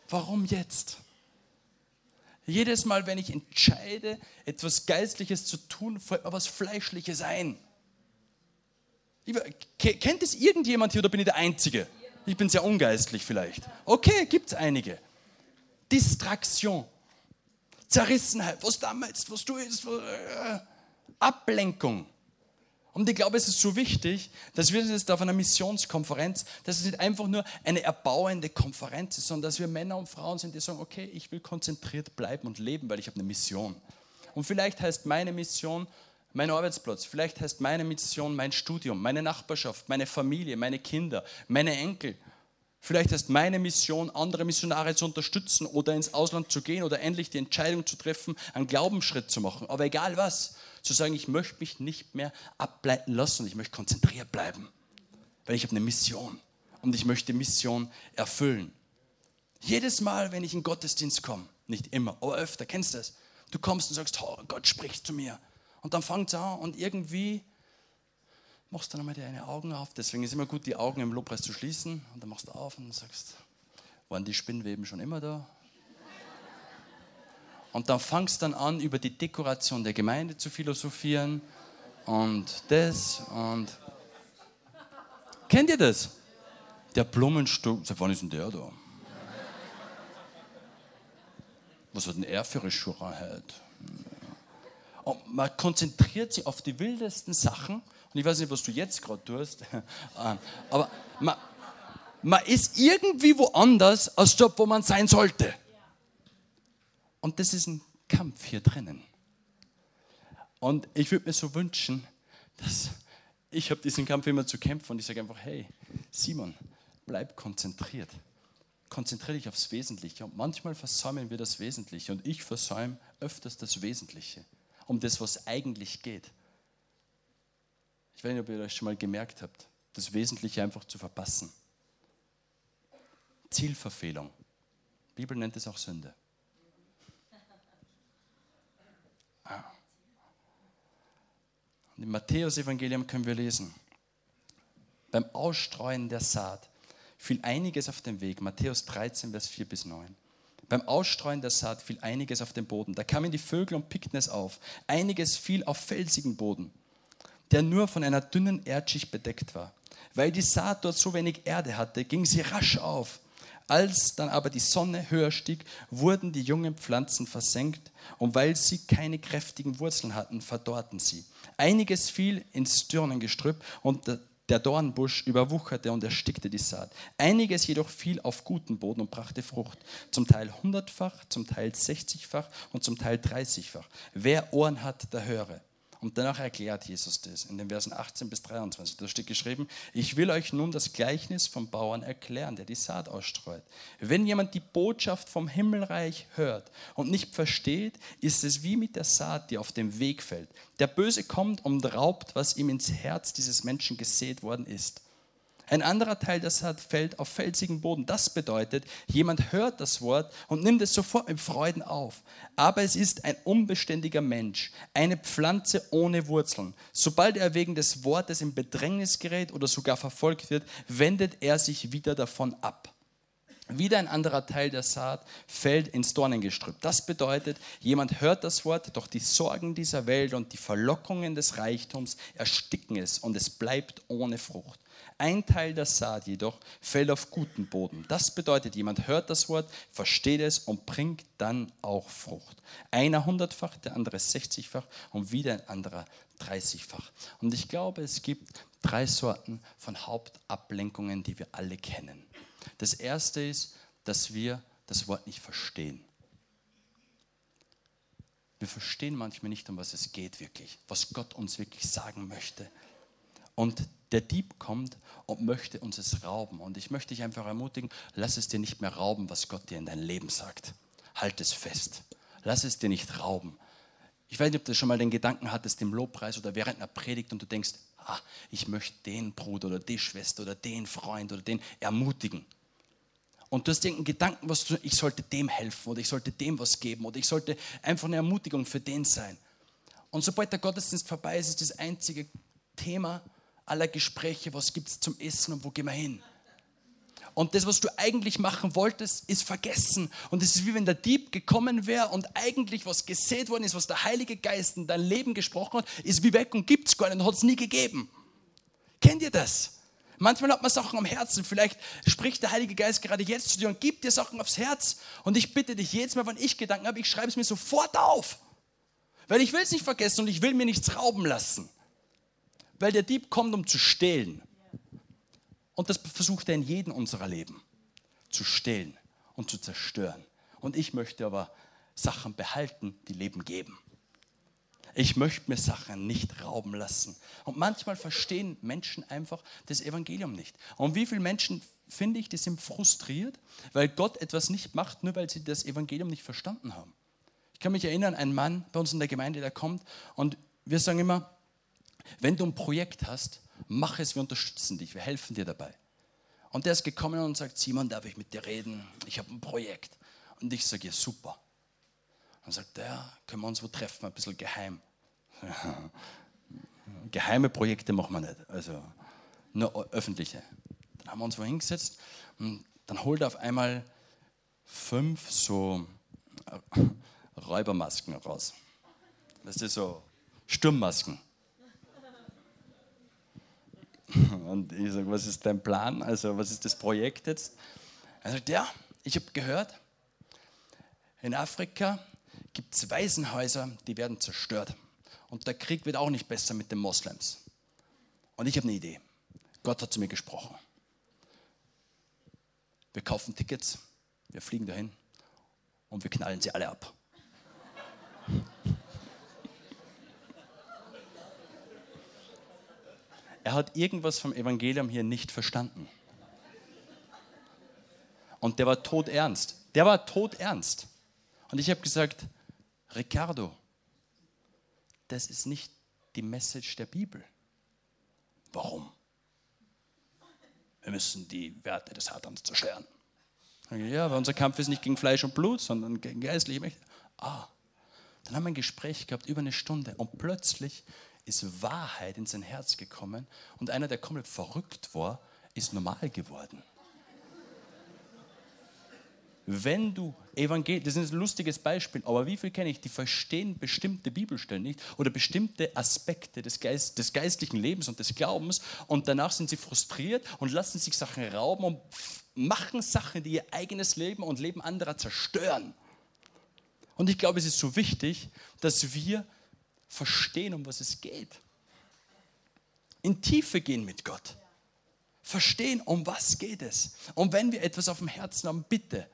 Warum jetzt? Jedes Mal, wenn ich entscheide, etwas Geistliches zu tun, fällt mir was Fleischliches ein. Ich, kennt es irgendjemand hier oder bin ich der Einzige? Ich bin sehr ungeistlich vielleicht. Okay, gibt es einige. Distraktion, Zerrissenheit, was damals, was du ist, äh, Ablenkung. Und ich glaube, es ist so wichtig, dass wir jetzt auf einer Missionskonferenz, dass es nicht einfach nur eine erbauende Konferenz ist, sondern dass wir Männer und Frauen sind, die sagen, okay, ich will konzentriert bleiben und leben, weil ich habe eine Mission. Und vielleicht heißt meine Mission mein Arbeitsplatz, vielleicht heißt meine Mission mein Studium, meine Nachbarschaft, meine Familie, meine Kinder, meine Enkel. Vielleicht heißt meine Mission, andere Missionare zu unterstützen oder ins Ausland zu gehen oder endlich die Entscheidung zu treffen, einen Glaubensschritt zu machen. Aber egal was, zu sagen, ich möchte mich nicht mehr ableiten lassen und ich möchte konzentriert bleiben, weil ich habe eine Mission und ich möchte die Mission erfüllen. Jedes Mal, wenn ich in den Gottesdienst komme, nicht immer, aber öfter, kennst du das? Du kommst und sagst, oh, Gott spricht zu mir. Und dann fängt es an und irgendwie machst du dann einmal deine Augen auf. Deswegen ist es immer gut, die Augen im Lobpreis zu schließen. Und dann machst du auf und sagst, waren die Spinnweben schon immer da? Und dann fangst du dann an, über die Dekoration der Gemeinde zu philosophieren. Und das und... Kennt ihr das? Der Blumenstuhl, seit wann ist denn der da? Was hat denn er für eine Schurheit? Und man konzentriert sich auf die wildesten Sachen. Und ich weiß nicht, was du jetzt gerade tust. Aber man, man ist irgendwie woanders, als dort, wo man sein sollte. Und das ist ein Kampf hier drinnen. Und ich würde mir so wünschen, dass ich habe diesen Kampf immer zu kämpfen. Und ich sage einfach, hey, Simon, bleib konzentriert. Konzentriere dich aufs Wesentliche. Und manchmal versäumen wir das Wesentliche. Und ich versäume öfters das Wesentliche. Um das, was eigentlich geht. Ich weiß nicht, ob ihr das schon mal gemerkt habt, das Wesentliche einfach zu verpassen. Zielverfehlung. Die Bibel nennt es auch Sünde. Und im Matthäus-Evangelium können wir lesen, beim Ausstreuen der Saat fiel einiges auf den Weg. Matthäus dreizehn, Vers vier bis neun. Beim Ausstreuen der Saat fiel einiges auf den Boden. Da kamen die Vögel und pickten es auf. Einiges fiel auf felsigen Boden, der nur von einer dünnen Erdschicht bedeckt war. Weil die Saat dort so wenig Erde hatte, ging sie rasch auf. Als dann aber die Sonne höher stieg, wurden die jungen Pflanzen versenkt, und weil sie keine kräftigen Wurzeln hatten, verdorrten sie. Einiges fiel ins Dornengestrüpp, und der Dornbusch überwucherte und erstickte die Saat. Einiges jedoch fiel auf guten Boden und brachte Frucht. Zum Teil hundertfach, zum Teil sechzigfach und zum Teil dreißigfach. Wer Ohren hat, der höre. Und danach erklärt Jesus das in den Versen achtzehn bis dreiundzwanzig. Da steht geschrieben, ich will euch nun das Gleichnis vom Bauern erklären, der die Saat ausstreut. Wenn jemand die Botschaft vom Himmelreich hört und nicht versteht, ist es wie mit der Saat, die auf dem Weg fällt. Der Böse kommt und raubt, was ihm ins Herz dieses Menschen gesät worden ist. Ein anderer Teil der Saat fällt auf felsigen Boden. Das bedeutet, jemand hört das Wort und nimmt es sofort mit Freuden auf. Aber es ist ein unbeständiger Mensch, eine Pflanze ohne Wurzeln. Sobald er wegen des Wortes in Bedrängnis gerät oder sogar verfolgt wird, wendet er sich wieder davon ab. Wieder ein anderer Teil der Saat fällt ins Dornengestrüpp. Das bedeutet, jemand hört das Wort, doch die Sorgen dieser Welt und die Verlockungen des Reichtums ersticken es und es bleibt ohne Frucht. Ein Teil der Saat jedoch fällt auf guten Boden. Das bedeutet, jemand hört das Wort, versteht es und bringt dann auch Frucht. Einer hundertfach, der andere sechzigfach und wieder ein anderer dreißigfach. Und ich glaube, es gibt drei Sorten von Hauptablenkungen, die wir alle kennen. Das erste ist, dass wir das Wort nicht verstehen. Wir verstehen manchmal nicht, um was es geht wirklich, was Gott uns wirklich sagen möchte. Und der Dieb kommt und möchte uns es rauben. Und ich möchte dich einfach ermutigen, lass es dir nicht mehr rauben, was Gott dir in dein Leben sagt. Halt es fest. Lass es dir nicht rauben. Ich weiß nicht, ob du schon mal den Gedanken hattest im Lobpreis oder während einer Predigt und du denkst, ah, ich möchte den Bruder oder die Schwester oder den Freund oder den ermutigen. Und du hast irgendeinen Gedanken, was du, ich sollte dem helfen oder ich sollte dem was geben oder ich sollte einfach eine Ermutigung für den sein. Und sobald der Gottesdienst vorbei ist, ist das einzige Thema aller Gespräche, was gibt es zum Essen und wo gehen wir hin? Und das, was du eigentlich machen wolltest, ist vergessen. Und es ist wie wenn der Dieb gekommen wäre und eigentlich was gesät worden ist, was der Heilige Geist in dein Leben gesprochen hat, ist wie weg und gibt es gar nicht und hat es nie gegeben. Kennt ihr das? Manchmal hat man Sachen am Herzen. Vielleicht spricht der Heilige Geist gerade jetzt zu dir und gibt dir Sachen aufs Herz. Und ich bitte dich, jedes Mal, wenn ich Gedanken habe, ich schreibe es mir sofort auf. Weil ich will es nicht vergessen und ich will mir nichts rauben lassen. Weil der Dieb kommt, um zu stehlen. Und das versucht er in jedem unserer Leben. Zu stehlen und zu zerstören. Und ich möchte aber Sachen behalten, die Leben geben. Ich möchte mir Sachen nicht rauben lassen. Und manchmal verstehen Menschen einfach das Evangelium nicht. Und wie viele Menschen, finde ich, die sind frustriert, weil Gott etwas nicht macht, nur weil sie das Evangelium nicht verstanden haben. Ich kann mich erinnern, ein Mann bei uns in der Gemeinde, der kommt und wir sagen immer, wenn du ein Projekt hast, mach es, wir unterstützen dich, wir helfen dir dabei. Und der ist gekommen und sagt, Simon, darf ich mit dir reden? Ich habe ein Projekt. Und ich sage, ja, super. Dann sagt er, ja, können wir uns wo treffen, ein bisschen geheim. Geheime Projekte machen wir nicht, also nur öffentliche. Dann haben wir uns wo hingesetzt und dann holt er auf einmal fünf so Räubermasken raus. Das ist so Sturmmasken. Und ich sage, was ist dein Plan? Also was ist das Projekt jetzt? Er sagt, ja, ich habe gehört, in Afrika gibt es Waisenhäuser, die werden zerstört. Und der Krieg wird auch nicht besser mit den Moslems. Und ich habe eine Idee. Gott hat zu mir gesprochen. Wir kaufen Tickets, wir fliegen dahin und wir knallen sie alle ab. Er hat irgendwas vom Evangelium hier nicht verstanden. Und der war todernst. Der war todernst. Und ich habe gesagt, Ricardo, das ist nicht die Message der Bibel. Warum? Wir müssen die Werte des Satans zerstören. Ja, aber unser Kampf ist nicht gegen Fleisch und Blut, sondern gegen geistliche Mächte. Ah, dann haben wir ein Gespräch gehabt über eine Stunde und plötzlich ist Wahrheit in sein Herz gekommen und einer, der komplett verrückt war, ist normal geworden. Wenn du Evangelium, das ist ein lustiges Beispiel, aber wie viele kenne ich, die verstehen bestimmte Bibelstellen nicht oder bestimmte Aspekte des, Geist, des geistlichen Lebens und des Glaubens und danach sind sie frustriert und lassen sich Sachen rauben und machen Sachen, die ihr eigenes Leben und Leben anderer zerstören. Und ich glaube, es ist so wichtig, dass wir verstehen, um was es geht. In Tiefe gehen mit Gott. Verstehen, um was geht es. Und wenn wir etwas auf dem Herzen haben, bitte,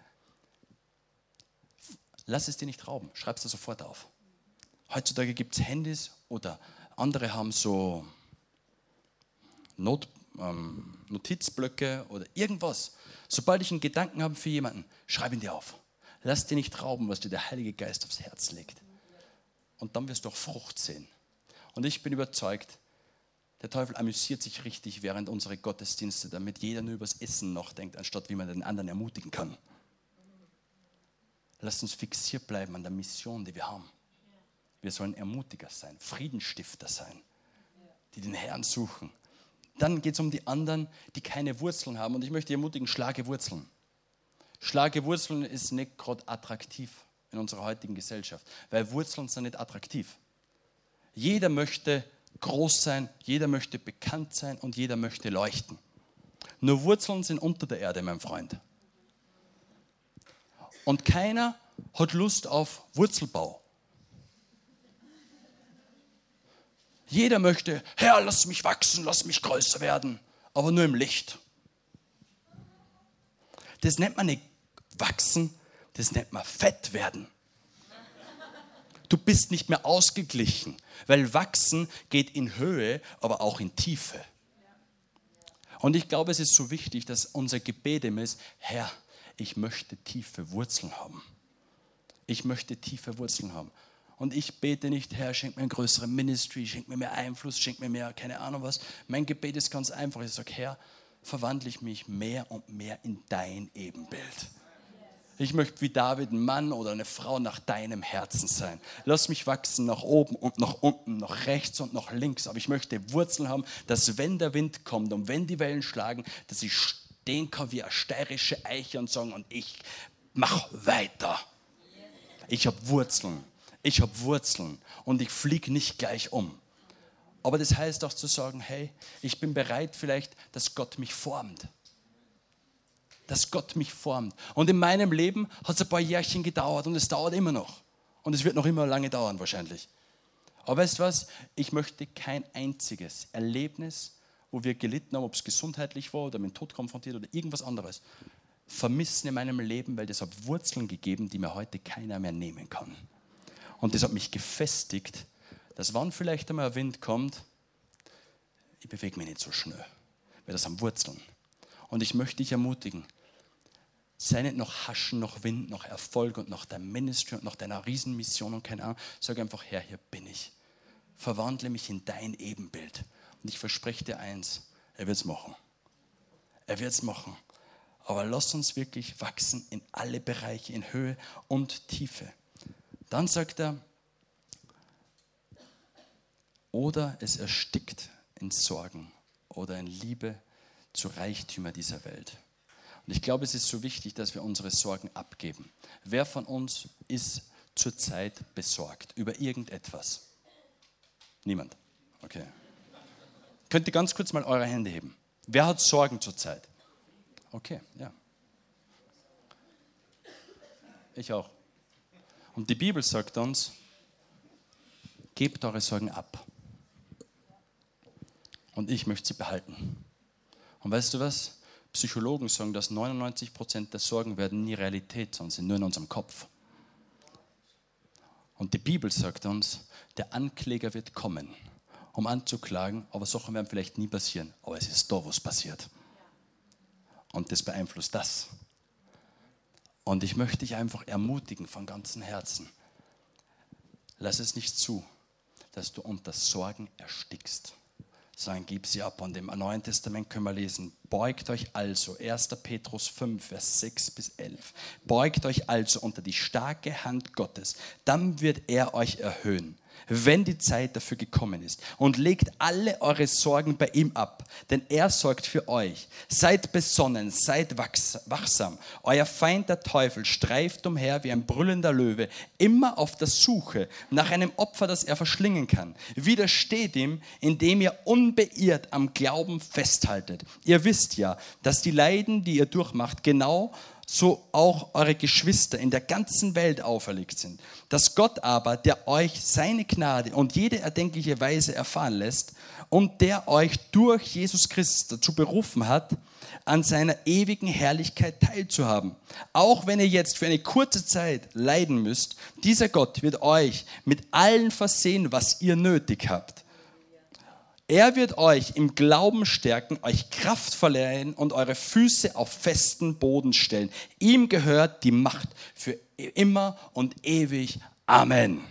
lass es dir nicht rauben. Schreib es dir sofort auf. Heutzutage gibt es Handys oder andere haben so Not, ähm, Notizblöcke oder irgendwas. Sobald ich einen Gedanken habe für jemanden, schreib ihn dir auf. Lass dir nicht rauben, was dir der Heilige Geist aufs Herz legt. Und dann wirst du auch Frucht sehen. Und ich bin überzeugt, der Teufel amüsiert sich richtig während unserer Gottesdienste, damit jeder nur über das Essen nachdenkt, anstatt wie man den anderen ermutigen kann. Lasst uns fixiert bleiben an der Mission, die wir haben. Wir sollen Ermutiger sein, Friedensstifter sein, die den Herrn suchen. Dann geht es um die anderen, die keine Wurzeln haben. Und ich möchte ermutigen, schlage Wurzeln. Schlage Wurzeln ist nicht gerade attraktiv in unserer heutigen Gesellschaft, weil Wurzeln sind nicht attraktiv. Jeder möchte groß sein, jeder möchte bekannt sein und jeder möchte leuchten. Nur Wurzeln sind unter der Erde, mein Freund. Und keiner hat Lust auf Wurzelbau. Jeder möchte, Herr, lass mich wachsen, lass mich größer werden, aber nur im Licht. Das nennt man nicht wachsen, das nennt man fett werden. Du bist nicht mehr ausgeglichen, weil wachsen geht in Höhe, aber auch in Tiefe. Und ich glaube, es ist so wichtig, dass unser Gebet immer ist, Herr, ich möchte tiefe Wurzeln haben. Ich möchte tiefe Wurzeln haben. Und ich bete nicht, Herr, schenk mir ein größeres Ministry, schenk mir mehr Einfluss, schenk mir mehr, keine Ahnung was. Mein Gebet ist ganz einfach. Ich sage, Herr, verwandle ich mich mehr und mehr in dein Ebenbild. Ich möchte wie David ein Mann oder eine Frau nach deinem Herzen sein. Lass mich wachsen nach oben und nach unten, nach rechts und nach links. Aber ich möchte Wurzeln haben, dass wenn der Wind kommt und wenn die Wellen schlagen, dass ich stehen kann wie eine steirische Eiche und sagen, und ich mach weiter. Ich habe Wurzeln. Ich habe Wurzeln und ich fliege nicht gleich um. Aber das heißt auch zu sagen, hey, ich bin bereit vielleicht, dass Gott mich formt. Dass Gott mich formt. Und in meinem Leben hat es ein paar Jährchen gedauert und es dauert immer noch. Und es wird noch immer lange dauern wahrscheinlich. Aber weißt du was? Ich möchte kein einziges Erlebnis, wo wir gelitten haben, ob es gesundheitlich war oder mit dem Tod konfrontiert oder irgendwas anderes, vermissen in meinem Leben, weil das hat Wurzeln gegeben, die mir heute keiner mehr nehmen kann. Und das hat mich gefestigt, dass wann vielleicht einmal ein Wind kommt, ich bewege mich nicht so schnell, weil das haben Wurzeln. Und ich möchte dich ermutigen, sei nicht noch Haschen, noch Wind, noch Erfolg und noch dein Ministry und noch deiner Riesenmission und keine Ahnung. Sag einfach, Herr, hier bin ich. Verwandle mich in dein Ebenbild. Und ich verspreche dir eins, er wird es machen. Er wird es machen. Aber lass uns wirklich wachsen in alle Bereiche, in Höhe und Tiefe. Dann sagt er, oder es erstickt in Sorgen oder in Liebe zu Reichtümer dieser Welt. Und ich glaube, es ist so wichtig, dass wir unsere Sorgen abgeben. Wer von uns ist zurzeit besorgt über irgendetwas? Niemand? Okay. Könnt ihr ganz kurz mal eure Hände heben? Wer hat Sorgen zurzeit? Okay, ja. Ich auch. Und die Bibel sagt uns, gebt eure Sorgen ab. Und ich möchte sie behalten. Und weißt du was? Psychologen sagen, dass neunundneunzig Prozent der Sorgen werden nie Realität, sondern sind nur in unserem Kopf. Und die Bibel sagt uns, der Ankläger wird kommen, um anzuklagen, aber Sachen werden vielleicht nie passieren. Aber es ist da, wo es passiert. Und das beeinflusst das. Und ich möchte dich einfach ermutigen von ganzem Herzen. Lass es nicht zu, dass du unter Sorgen erstickst. Sondern gib sie ab. Und im Neuen Testament können wir lesen, beugt euch also, erster Petrus fünf, Vers sechs bis elf, beugt euch also unter die starke Hand Gottes, dann wird er euch erhöhen, wenn die Zeit dafür gekommen ist. Und legt alle eure Sorgen bei ihm ab, denn er sorgt für euch. Seid besonnen, seid wachsam. Euer Feind, der Teufel, streift umher wie ein brüllender Löwe, immer auf der Suche nach einem Opfer, das er verschlingen kann. Widersteht ihm, indem ihr unbeirrt am Glauben festhaltet. Ihr wisst ja, dass die Leiden, die ihr durchmacht, genau so auch eure Geschwister in der ganzen Welt auferlegt sind. Dass Gott aber, der euch seine Gnade und jede erdenkliche Weise erfahren lässt und der euch durch Jesus Christus dazu berufen hat, an seiner ewigen Herrlichkeit teilzuhaben. Auch wenn ihr jetzt für eine kurze Zeit leiden müsst, dieser Gott wird euch mit allen versehen, was ihr nötig habt. Er wird euch im Glauben stärken, euch Kraft verleihen und eure Füße auf festen Boden stellen. Ihm gehört die Macht für immer und ewig. Amen.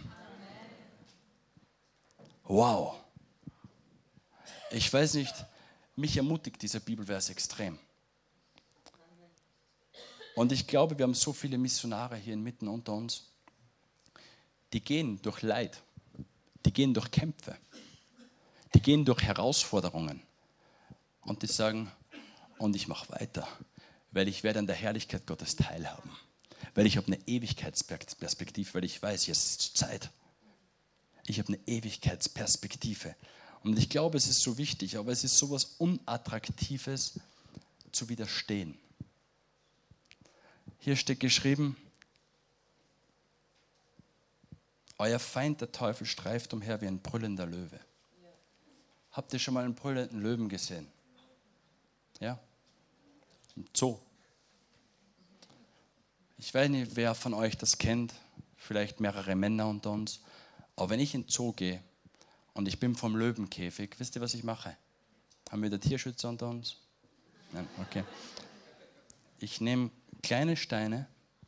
Wow. Ich weiß nicht, mich ermutigt dieser Bibelvers extrem. Und ich glaube, wir haben so viele Missionare hier inmitten unter uns, die gehen durch Leid, die gehen durch Kämpfe. Die gehen durch Herausforderungen und die sagen, und ich mache weiter, weil ich werde an der Herrlichkeit Gottes teilhaben. Weil ich habe eine Ewigkeitsperspektive, weil ich weiß, jetzt ist es Zeit. Ich habe eine Ewigkeitsperspektive. Und ich glaube, es ist so wichtig, aber es ist sowas Unattraktives zu widerstehen. Hier steht geschrieben, euer Feind, der Teufel, streift umher wie ein brüllender Löwe. Habt ihr schon mal einen brüllenden Löwen gesehen? Ja? Im Zoo. Ich weiß nicht, wer von euch das kennt. Vielleicht mehrere Männer unter uns. Aber wenn ich in den Zoo gehe und ich bin vom Löwenkäfig, wisst ihr, was ich mache? Haben wir da Tierschützer unter uns? Nein, okay. Ich nehme kleine Steine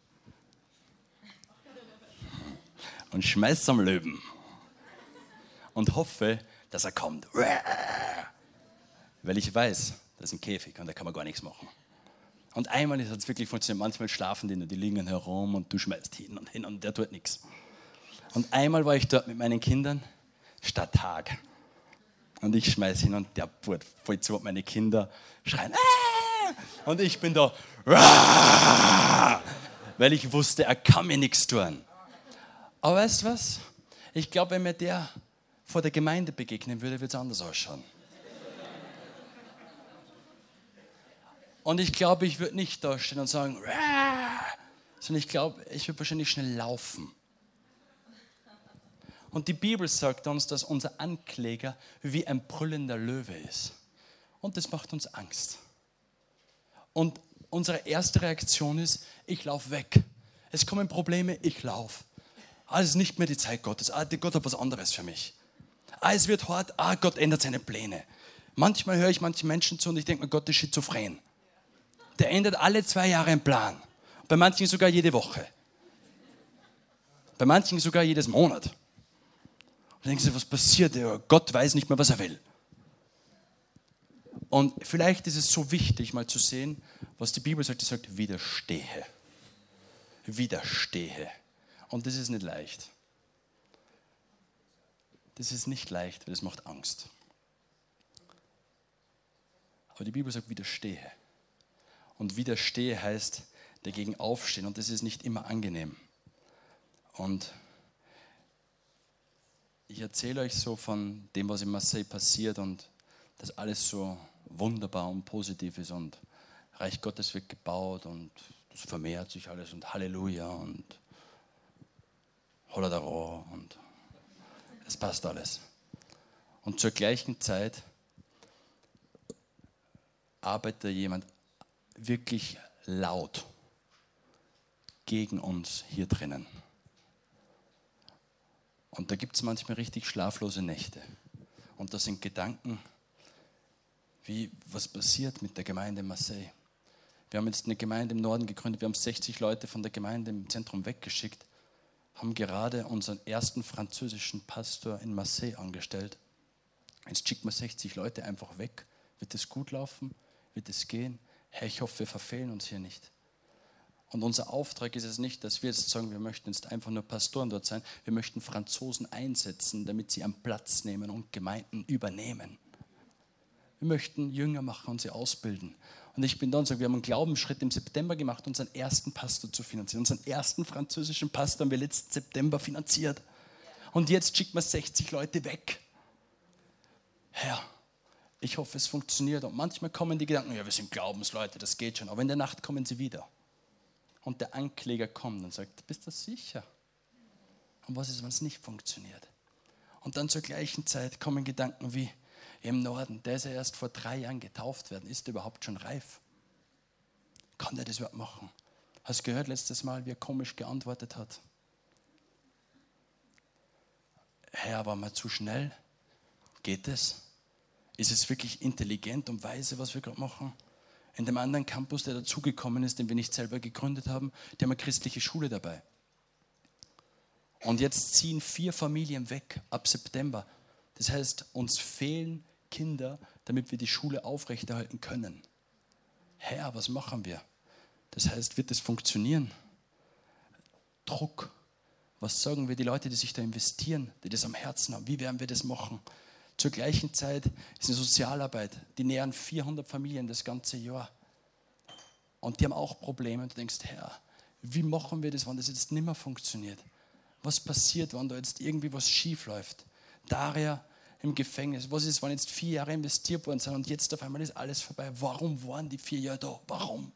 und schmeiße am Löwen und hoffe, dass er kommt. Weil ich weiß, das ist ein Käfig und da kann man gar nichts machen. Und einmal hat es wirklich funktioniert. Manchmal schlafen die, die liegen herum und du schmeißt hin und hin und der tut nichts. Und einmal war ich dort mit meinen Kindern, statt Tag. Und ich schmeiße hin und der Burt voll zu, meine Kinder schreien. Aah! Und ich bin da, weil ich wusste, er kann mir nichts tun. Aber weißt du was? Ich glaube, wenn mir der vor der Gemeinde begegnen würde, würde es anders ausschauen. Und ich glaube, ich würde nicht da stehen und sagen, sondern ich glaube, ich würde wahrscheinlich schnell laufen. Und die Bibel sagt uns, dass unser Ankläger wie ein brüllender Löwe ist. Und das macht uns Angst. Und unsere erste Reaktion ist, ich laufe weg. Es kommen Probleme, ich laufe. Ah, es ist nicht mehr die Zeit Gottes. Ah, Gott hat was anderes für mich. Ah, es wird hart. Ah, Gott ändert seine Pläne. Manchmal höre ich manchen Menschen zu und ich denke mir, Gott ist schizophren. Der ändert alle zwei Jahre einen Plan. Bei manchen sogar jede Woche. Bei manchen sogar jedes Monat. Und denken sie, was passiert? Gott weiß nicht mehr, was er will. Und vielleicht ist es so wichtig, mal zu sehen, was die Bibel sagt. Die sagt, widerstehe. Widerstehe. Und das ist nicht leicht. Das ist nicht leicht, weil das macht Angst. Aber die Bibel sagt, widerstehe. Und widerstehe heißt, dagegen aufstehen. Und das ist nicht immer angenehm. Und ich erzähle euch so von dem, was in Marseille passiert und dass alles so wunderbar und positiv ist und Reich Gottes wird gebaut und es vermehrt sich alles und Halleluja und Holladaro und es passt alles. Und zur gleichen Zeit arbeitet jemand wirklich laut gegen uns hier drinnen. Und da gibt es manchmal richtig schlaflose Nächte. Und das sind Gedanken, wie, was passiert mit der Gemeinde in Marseille? Wir haben jetzt eine Gemeinde im Norden gegründet, wir haben sechzig Leute von der Gemeinde im Zentrum weggeschickt, haben gerade unseren ersten französischen Pastor in Marseille angestellt. Jetzt schickt man sechzig Leute einfach weg. Wird es gut laufen? Wird es gehen? Herr, ich hoffe, wir verfehlen uns hier nicht. Und unser Auftrag ist es nicht, dass wir jetzt sagen, wir möchten jetzt einfach nur Pastoren dort sein. Wir möchten Franzosen einsetzen, damit sie einen Platz nehmen und Gemeinden übernehmen. Wir möchten Jünger machen und sie ausbilden. Und ich bin da und sage, wir haben einen Glaubensschritt im September gemacht, unseren ersten Pastor zu finanzieren. Unseren ersten französischen Pastor haben wir letzten September finanziert. Und jetzt schickt man sechzig Leute weg. Herr, ich hoffe, es funktioniert. Und manchmal kommen die Gedanken, ja, wir sind Glaubensleute, das geht schon. Aber in der Nacht kommen sie wieder. Und der Ankläger kommt und sagt, bist du sicher? Und was ist, wenn es nicht funktioniert? Und dann zur gleichen Zeit kommen Gedanken wie, im Norden, der ist ja erst vor drei Jahren getauft worden, ist der überhaupt schon reif? Kann der das überhaupt machen? Hast du gehört letztes Mal, wie er komisch geantwortet hat? Herr, war mal zu schnell? Geht es? Ist es wirklich intelligent und weise, was wir gerade machen? In dem anderen Campus, der dazugekommen ist, den wir nicht selber gegründet haben, die haben eine christliche Schule dabei. Und jetzt ziehen vier Familien weg ab September. Das heißt, uns fehlen Kinder, damit wir die Schule aufrechterhalten können. Herr, was machen wir? Das heißt, wird das funktionieren? Druck. Was sagen wir die Leute, die sich da investieren, die das am Herzen haben? Wie werden wir das machen? Zur gleichen Zeit ist eine Sozialarbeit, die nähern vierhundert Familien das ganze Jahr. Und die haben auch Probleme. Und du denkst, Herr, wie machen wir das, wenn das jetzt nicht mehr funktioniert? Was passiert, wenn da jetzt irgendwie was schief läuft? Daria im Gefängnis. Was ist, wenn jetzt vier Jahre investiert worden sind und jetzt auf einmal ist alles vorbei? Warum waren die vier Jahre da? Warum?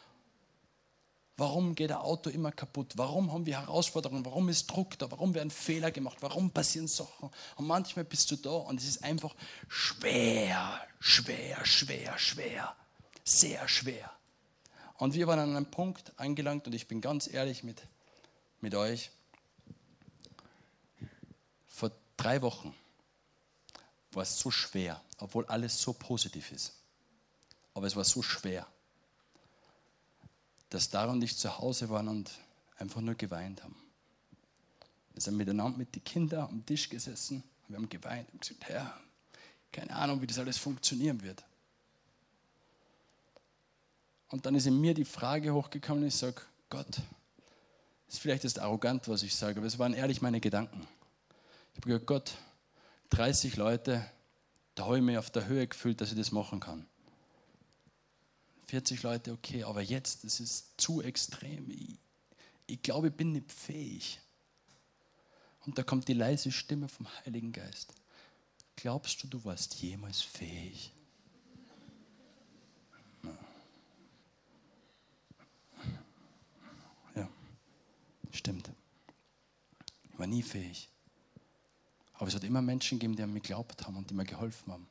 Warum geht ein Auto immer kaputt? Warum haben wir Herausforderungen? Warum ist Druck da? Warum werden Fehler gemacht? Warum passieren Sachen? Und manchmal bist du da und es ist einfach schwer, schwer, schwer, schwer. Sehr schwer. Und wir waren an einem Punkt angelangt und ich bin ganz ehrlich mit, mit euch. Vor drei Wochen war es so schwer, obwohl alles so positiv ist. Aber es war so schwer, dass Dara und ich zu Hause waren und einfach nur geweint haben. Wir sind miteinander mit den Kindern am Tisch gesessen, wir haben geweint und gesagt, Herr, keine Ahnung, wie das alles funktionieren wird. Und dann ist in mir die Frage hochgekommen und ich sage, Gott, ist vielleicht jetzt arrogant, was ich sage, aber es waren ehrlich meine Gedanken. Ich habe gesagt, Gott, dreißig Leute, da habe ich mich auf der Höhe gefühlt, dass ich das machen kann. vierzig Leute, okay, aber jetzt, das ist zu extrem. Ich, ich glaube, ich bin nicht fähig. Und da kommt die leise Stimme vom Heiligen Geist. Glaubst du, du warst jemals fähig? Ja, stimmt. Ich war nie fähig. Aber es hat immer Menschen gegeben, die an mich geglaubt haben und die mir geholfen haben.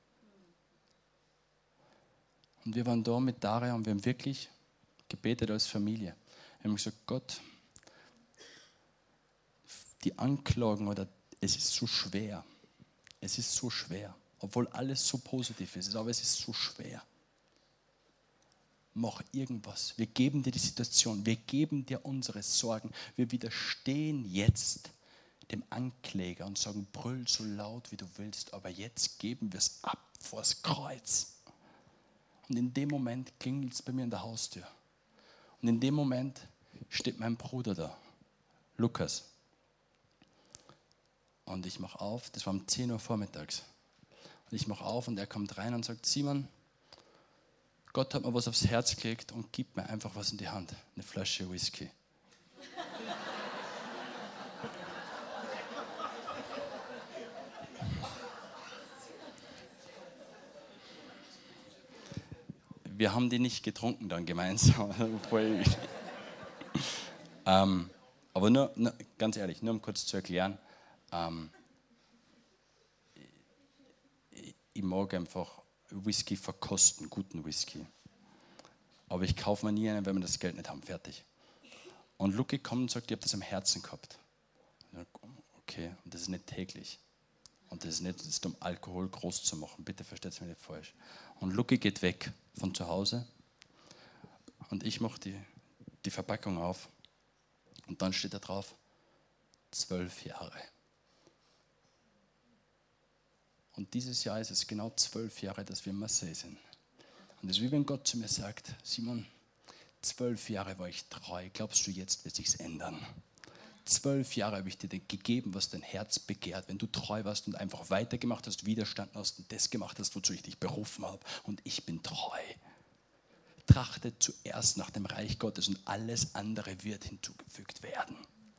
Und wir waren da mit Daria und wir haben wirklich gebetet als Familie. Wir haben gesagt, Gott, die Anklagen, oder es ist so schwer. Es ist so schwer. Obwohl alles so positiv ist, aber es ist so schwer. Mach irgendwas. Wir geben dir die Situation. Wir geben dir unsere Sorgen. Wir widerstehen jetzt dem Ankläger und sagen, brüll so laut, wie du willst, aber jetzt geben wir es ab vors Kreuz. Und in dem Moment klingelt es bei mir an der Haustür. Und in dem Moment steht mein Bruder da, Lukas. Und ich mache auf, das war um zehn Uhr vormittags. Und ich mache auf und er kommt rein und sagt, Simon, Gott hat mir was aufs Herz gelegt und gibt mir einfach was in die Hand. Eine Flasche Whisky. Wir haben die nicht getrunken dann gemeinsam. ähm, aber nur, nur, ganz ehrlich, nur um kurz zu erklären, ähm, ich, ich mag einfach Whisky verkosten, guten Whisky. Aber ich kaufe mir nie einen, wenn wir das Geld nicht haben, fertig. Und Luki kommt und sagt, ich habe das am Herzen gehabt. Okay, und das ist nicht täglich. Und das ist nicht, das ist, um Alkohol groß zu machen. Bitte versteht es mir nicht falsch. Und Luki geht weg von zu Hause und ich mache die, die Verpackung auf und dann steht da drauf, zwölf Jahre. Und dieses Jahr ist es genau zwölf Jahre, dass wir in Marseille sind. Und es ist wie wenn Gott zu mir sagt, Simon, zwölf Jahre war ich treu, glaubst du, jetzt wird sich's ändern? Zwölf Jahre habe ich dir gegeben, was dein Herz begehrt. Wenn du treu warst und einfach weitergemacht hast, widerstanden hast und das gemacht hast, wozu ich dich berufen habe. Und ich bin treu. Trachte zuerst nach dem Reich Gottes und alles andere wird hinzugefügt werden.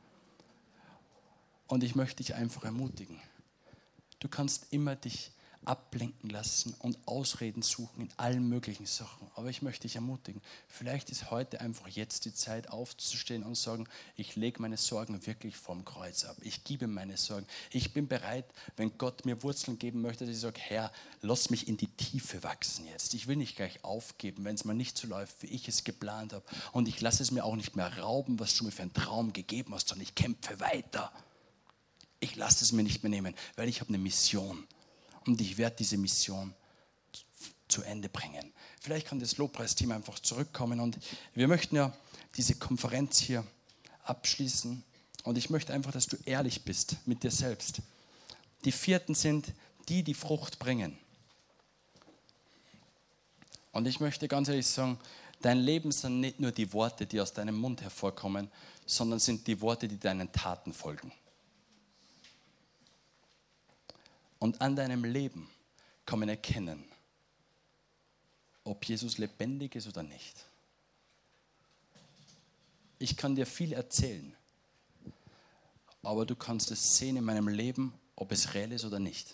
Und ich möchte dich einfach ermutigen. Du kannst immer dich ablenken lassen und Ausreden suchen in allen möglichen Sachen. Aber ich möchte dich ermutigen, vielleicht ist heute einfach jetzt die Zeit aufzustehen und sagen, ich lege meine Sorgen wirklich vom Kreuz ab. Ich gebe meine Sorgen. Ich bin bereit, wenn Gott mir Wurzeln geben möchte, dass ich sage, Herr, lass mich in die Tiefe wachsen jetzt. Ich will nicht gleich aufgeben, wenn es mal nicht so läuft, wie ich es geplant habe. Und ich lasse es mir auch nicht mehr rauben, was du mir für einen Traum gegeben hast, sondern ich kämpfe weiter. Ich lasse es mir nicht mehr nehmen, weil ich habe eine Mission. Und ich werde diese Mission zu Ende bringen. Vielleicht kann das Lobpreisteam einfach zurückkommen. Und wir möchten ja diese Konferenz hier abschließen. Und ich möchte einfach, dass du ehrlich bist mit dir selbst. Die vierten sind die, die Frucht bringen. Und ich möchte ganz ehrlich sagen, dein Leben sind nicht nur die Worte, die aus deinem Mund hervorkommen, sondern sind die Worte, die deinen Taten folgen. Und an deinem Leben kann man erkennen, ob Jesus lebendig ist oder nicht. Ich kann dir viel erzählen, aber du kannst es sehen in meinem Leben, ob es real ist oder nicht.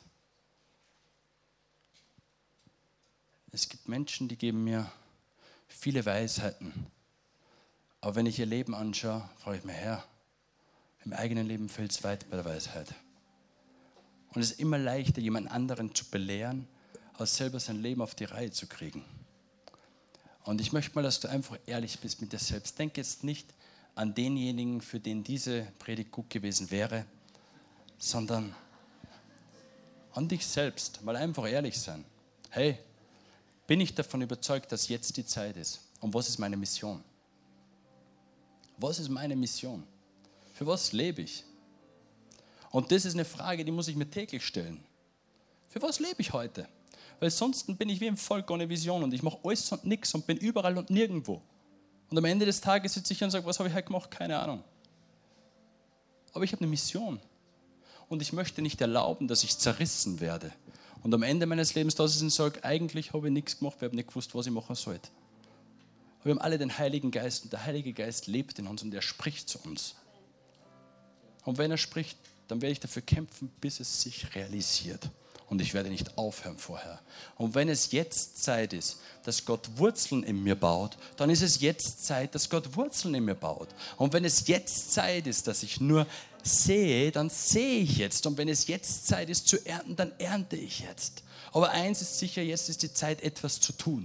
Es gibt Menschen, die geben mir viele Weisheiten, aber wenn ich ihr Leben anschaue, frage ich mich, Herr, im eigenen Leben fällt es weit bei der Weisheit. Und es ist immer leichter, jemand anderen zu belehren, als selber sein Leben auf die Reihe zu kriegen. Und ich möchte mal, dass du einfach ehrlich bist mit dir selbst. Denk jetzt nicht an denjenigen, für den diese Predigt gut gewesen wäre, sondern an dich selbst. Mal einfach ehrlich sein. Hey, bin ich davon überzeugt, dass jetzt die Zeit ist? Und was ist meine Mission? Was ist meine Mission? Für was lebe ich? Und das ist eine Frage, die muss ich mir täglich stellen. Für was lebe ich heute? Weil sonst bin ich wie ein Volk ohne Vision und ich mache alles und nichts und bin überall und nirgendwo. Und am Ende des Tages sitze ich hier und sage, was habe ich heute gemacht? Keine Ahnung. Aber ich habe eine Mission. Und ich möchte nicht erlauben, dass ich zerrissen werde. Und am Ende meines Lebens da ist und sage, eigentlich habe ich nichts gemacht, weil ich habe nicht gewusst, was ich machen sollte. Aber wir haben alle den Heiligen Geist und der Heilige Geist lebt in uns und er spricht zu uns. Und wenn er spricht, dann werde ich dafür kämpfen, bis es sich realisiert. Und ich werde nicht aufhören vorher. Und wenn es jetzt Zeit ist, dass Gott Wurzeln in mir baut, dann ist es jetzt Zeit, dass Gott Wurzeln in mir baut. Und wenn es jetzt Zeit ist, dass ich nur sehe, dann sehe ich jetzt. Und wenn es jetzt Zeit ist zu ernten, dann ernte ich jetzt. Aber eins ist sicher, jetzt ist die Zeit, etwas zu tun.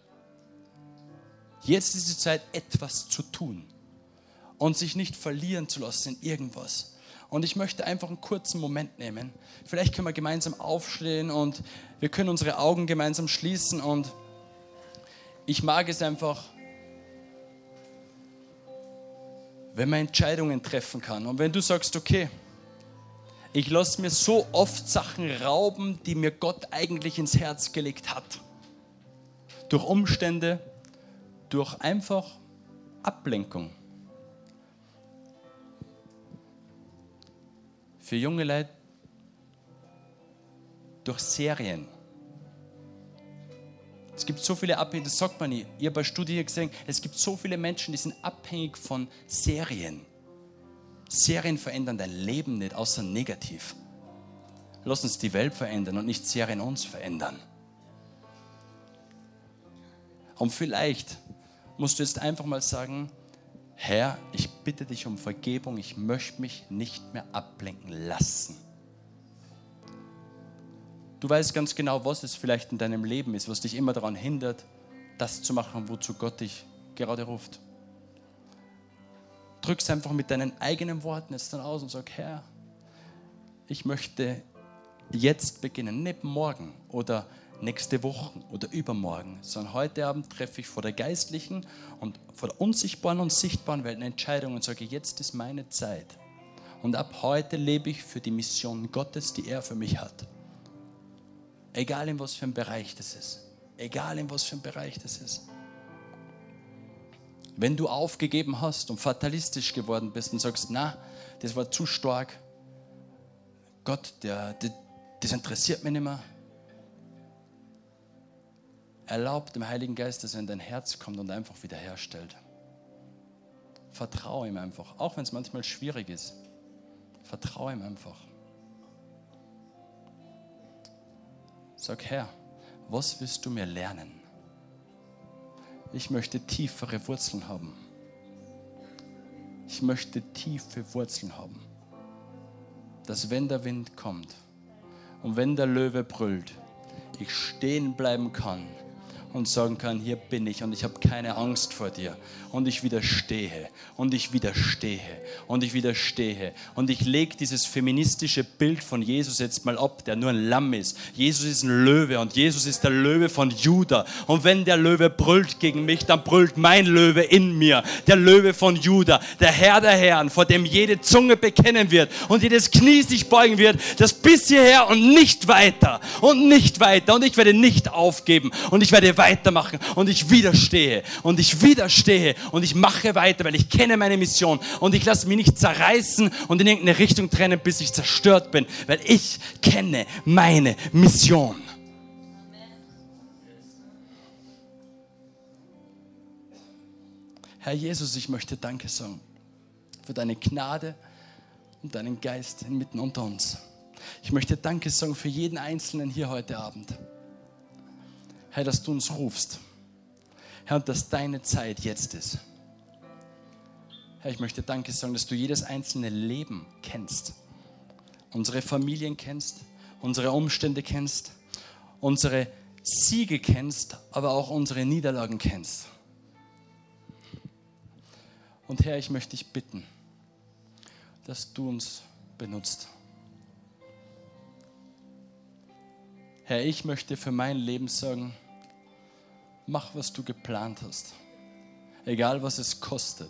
Jetzt ist die Zeit, etwas zu tun. Und sich nicht verlieren zu lassen in irgendwas. Und ich möchte einfach einen kurzen Moment nehmen. Vielleicht können wir gemeinsam aufstehen und wir können unsere Augen gemeinsam schließen. Und ich mag es einfach, wenn man Entscheidungen treffen kann. Und wenn du sagst, okay, ich lasse mir so oft Sachen rauben, die mir Gott eigentlich ins Herz gelegt hat. Durch Umstände, durch einfach Ablenkung. Für junge Leute durch Serien. Es gibt so viele Abhängige, das sagt man nie. Ich habe bei Studien gesehen, es gibt so viele Menschen, die sind abhängig von Serien. Serien verändern dein Leben nicht, außer negativ. Lass uns die Welt verändern und nicht Serien uns verändern. Und vielleicht musst du jetzt einfach mal sagen, Herr, ich bitte dich um Vergebung, ich möchte mich nicht mehr ablenken lassen. Du weißt ganz genau, was es vielleicht in deinem Leben ist, was dich immer daran hindert, das zu machen, wozu Gott dich gerade ruft. Drück es einfach mit deinen eigenen Worten jetzt dann aus und sag, Herr, ich möchte jetzt beginnen, nicht morgen oder nächste Woche oder übermorgen, sondern heute Abend treffe ich vor der geistlichen und vor der unsichtbaren und sichtbaren Welt eine Entscheidung und sage, jetzt ist meine Zeit. Und ab heute lebe ich für die Mission Gottes, die er für mich hat. Egal in was für einem Bereich das ist. Egal in was für einem Bereich das ist. Wenn du aufgegeben hast und fatalistisch geworden bist und sagst, na, das war zu stark, Gott, der, der, das interessiert mich nicht mehr. Erlaub dem Heiligen Geist, dass er in dein Herz kommt und einfach wiederherstellt. Vertraue ihm einfach, auch wenn es manchmal schwierig ist. Vertraue ihm einfach. Sag, Herr, was willst du mir lernen? Ich möchte tiefere Wurzeln haben. Ich möchte tiefe Wurzeln haben. Dass wenn der Wind kommt und wenn der Löwe brüllt, ich stehen bleiben kann und sagen kann, hier bin ich und ich habe keine Angst vor dir und ich widerstehe und ich widerstehe und ich widerstehe und ich lege dieses feministische Bild von Jesus jetzt mal ab, der nur ein Lamm ist. Jesus ist ein Löwe und Jesus ist der Löwe von Juda und wenn der Löwe brüllt gegen mich, dann brüllt mein Löwe in mir, der Löwe von Juda, der Herr der Herren, vor dem jede Zunge bekennen wird und jedes Knie sich beugen wird, das bis hierher und nicht weiter und nicht weiter und ich werde nicht aufgeben und ich werde weitermachen und ich widerstehe und ich widerstehe und ich mache weiter, weil ich kenne meine Mission und ich lasse mich nicht zerreißen und in irgendeine Richtung trennen, bis ich zerstört bin, weil ich kenne meine Mission. Herr Jesus, ich möchte Danke sagen für deine Gnade und deinen Geist inmitten unter uns. Ich möchte Danke sagen für jeden Einzelnen hier heute Abend. Herr, dass du uns rufst. Herr, und dass deine Zeit jetzt ist. Herr, ich möchte Danke sagen, dass du jedes einzelne Leben kennst. Unsere Familien kennst, unsere Umstände kennst, unsere Siege kennst, aber auch unsere Niederlagen kennst. Und Herr, ich möchte dich bitten, dass du uns benutzt. Herr, ich möchte für mein Leben sagen, mach, was du geplant hast. Egal, was es kostet.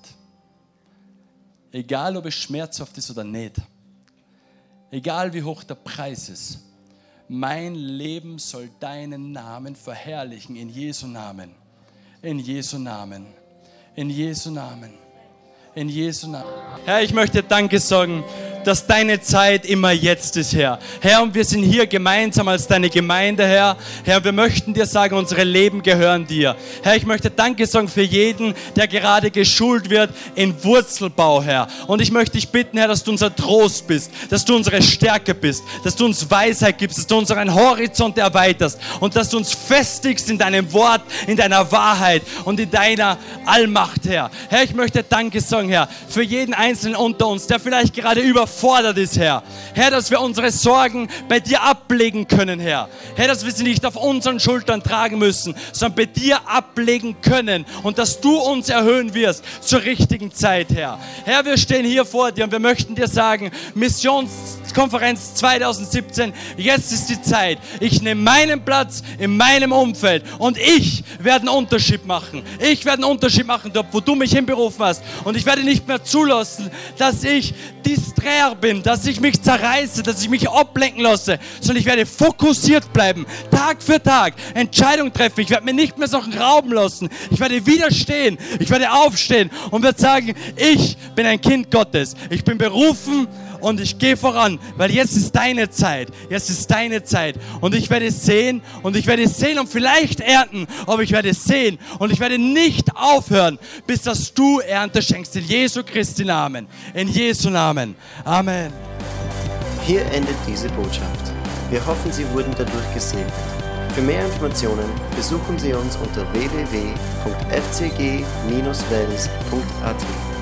Egal, ob es schmerzhaft ist oder nicht. Egal, wie hoch der Preis ist. Mein Leben soll deinen Namen verherrlichen. In Jesu Namen. In Jesu Namen. In Jesu Namen. In Jesu Namen. Herr, ich möchte Danke sagen, dass deine Zeit immer jetzt ist, Herr. Herr, und wir sind hier gemeinsam als deine Gemeinde, Herr. Herr, wir möchten dir sagen, unsere Leben gehören dir. Herr, ich möchte Danke sagen für jeden, der gerade geschult wird in Wurzelbau, Herr. Und ich möchte dich bitten, Herr, dass du unser Trost bist, dass du unsere Stärke bist, dass du uns Weisheit gibst, dass du unseren Horizont erweiterst und dass du uns festigst in deinem Wort, in deiner Wahrheit und in deiner Allmacht, Herr. Herr, ich möchte Danke sagen, Herr, für jeden Einzelnen unter uns, der vielleicht gerade überfordert ist, Herr. Herr, dass wir unsere Sorgen bei dir ablegen können, Herr. Herr, dass wir sie nicht auf unseren Schultern tragen müssen, sondern bei dir ablegen können und dass du uns erhöhen wirst zur richtigen Zeit, Herr. Herr, wir stehen hier vor dir und wir möchten dir sagen, Missionskonferenz zwanzig siebzehn, jetzt ist die Zeit. Ich nehme meinen Platz in meinem Umfeld und ich werde einen Unterschied machen. Ich werde einen Unterschied machen dort, wo du mich hinberufen hast. Und ich werde nicht mehr zulassen, dass ich distrair bin, dass ich mich zerreiße, dass ich mich ablenken lasse, sondern ich werde fokussiert bleiben, Tag für Tag, Entscheidungen treffen. Ich werde mir nicht mehr Sachen rauben lassen. Ich werde widerstehen, ich werde aufstehen und werde sagen, ich bin ein Kind Gottes. Ich bin berufen und ich gehe voran, weil jetzt ist deine Zeit. Jetzt ist deine Zeit. Und ich werde sehen und ich werde sehen und vielleicht ernten, aber ich werde sehen und ich werde nicht aufhören, bis dass du Ernte schenkst. In Jesu Christi Namen. In Jesu Namen. Amen. Hier endet diese Botschaft. Wir hoffen, Sie wurden dadurch gesegnet. Für mehr Informationen besuchen Sie uns unter w w w punkt f c g Bindestrich wels punkt a t.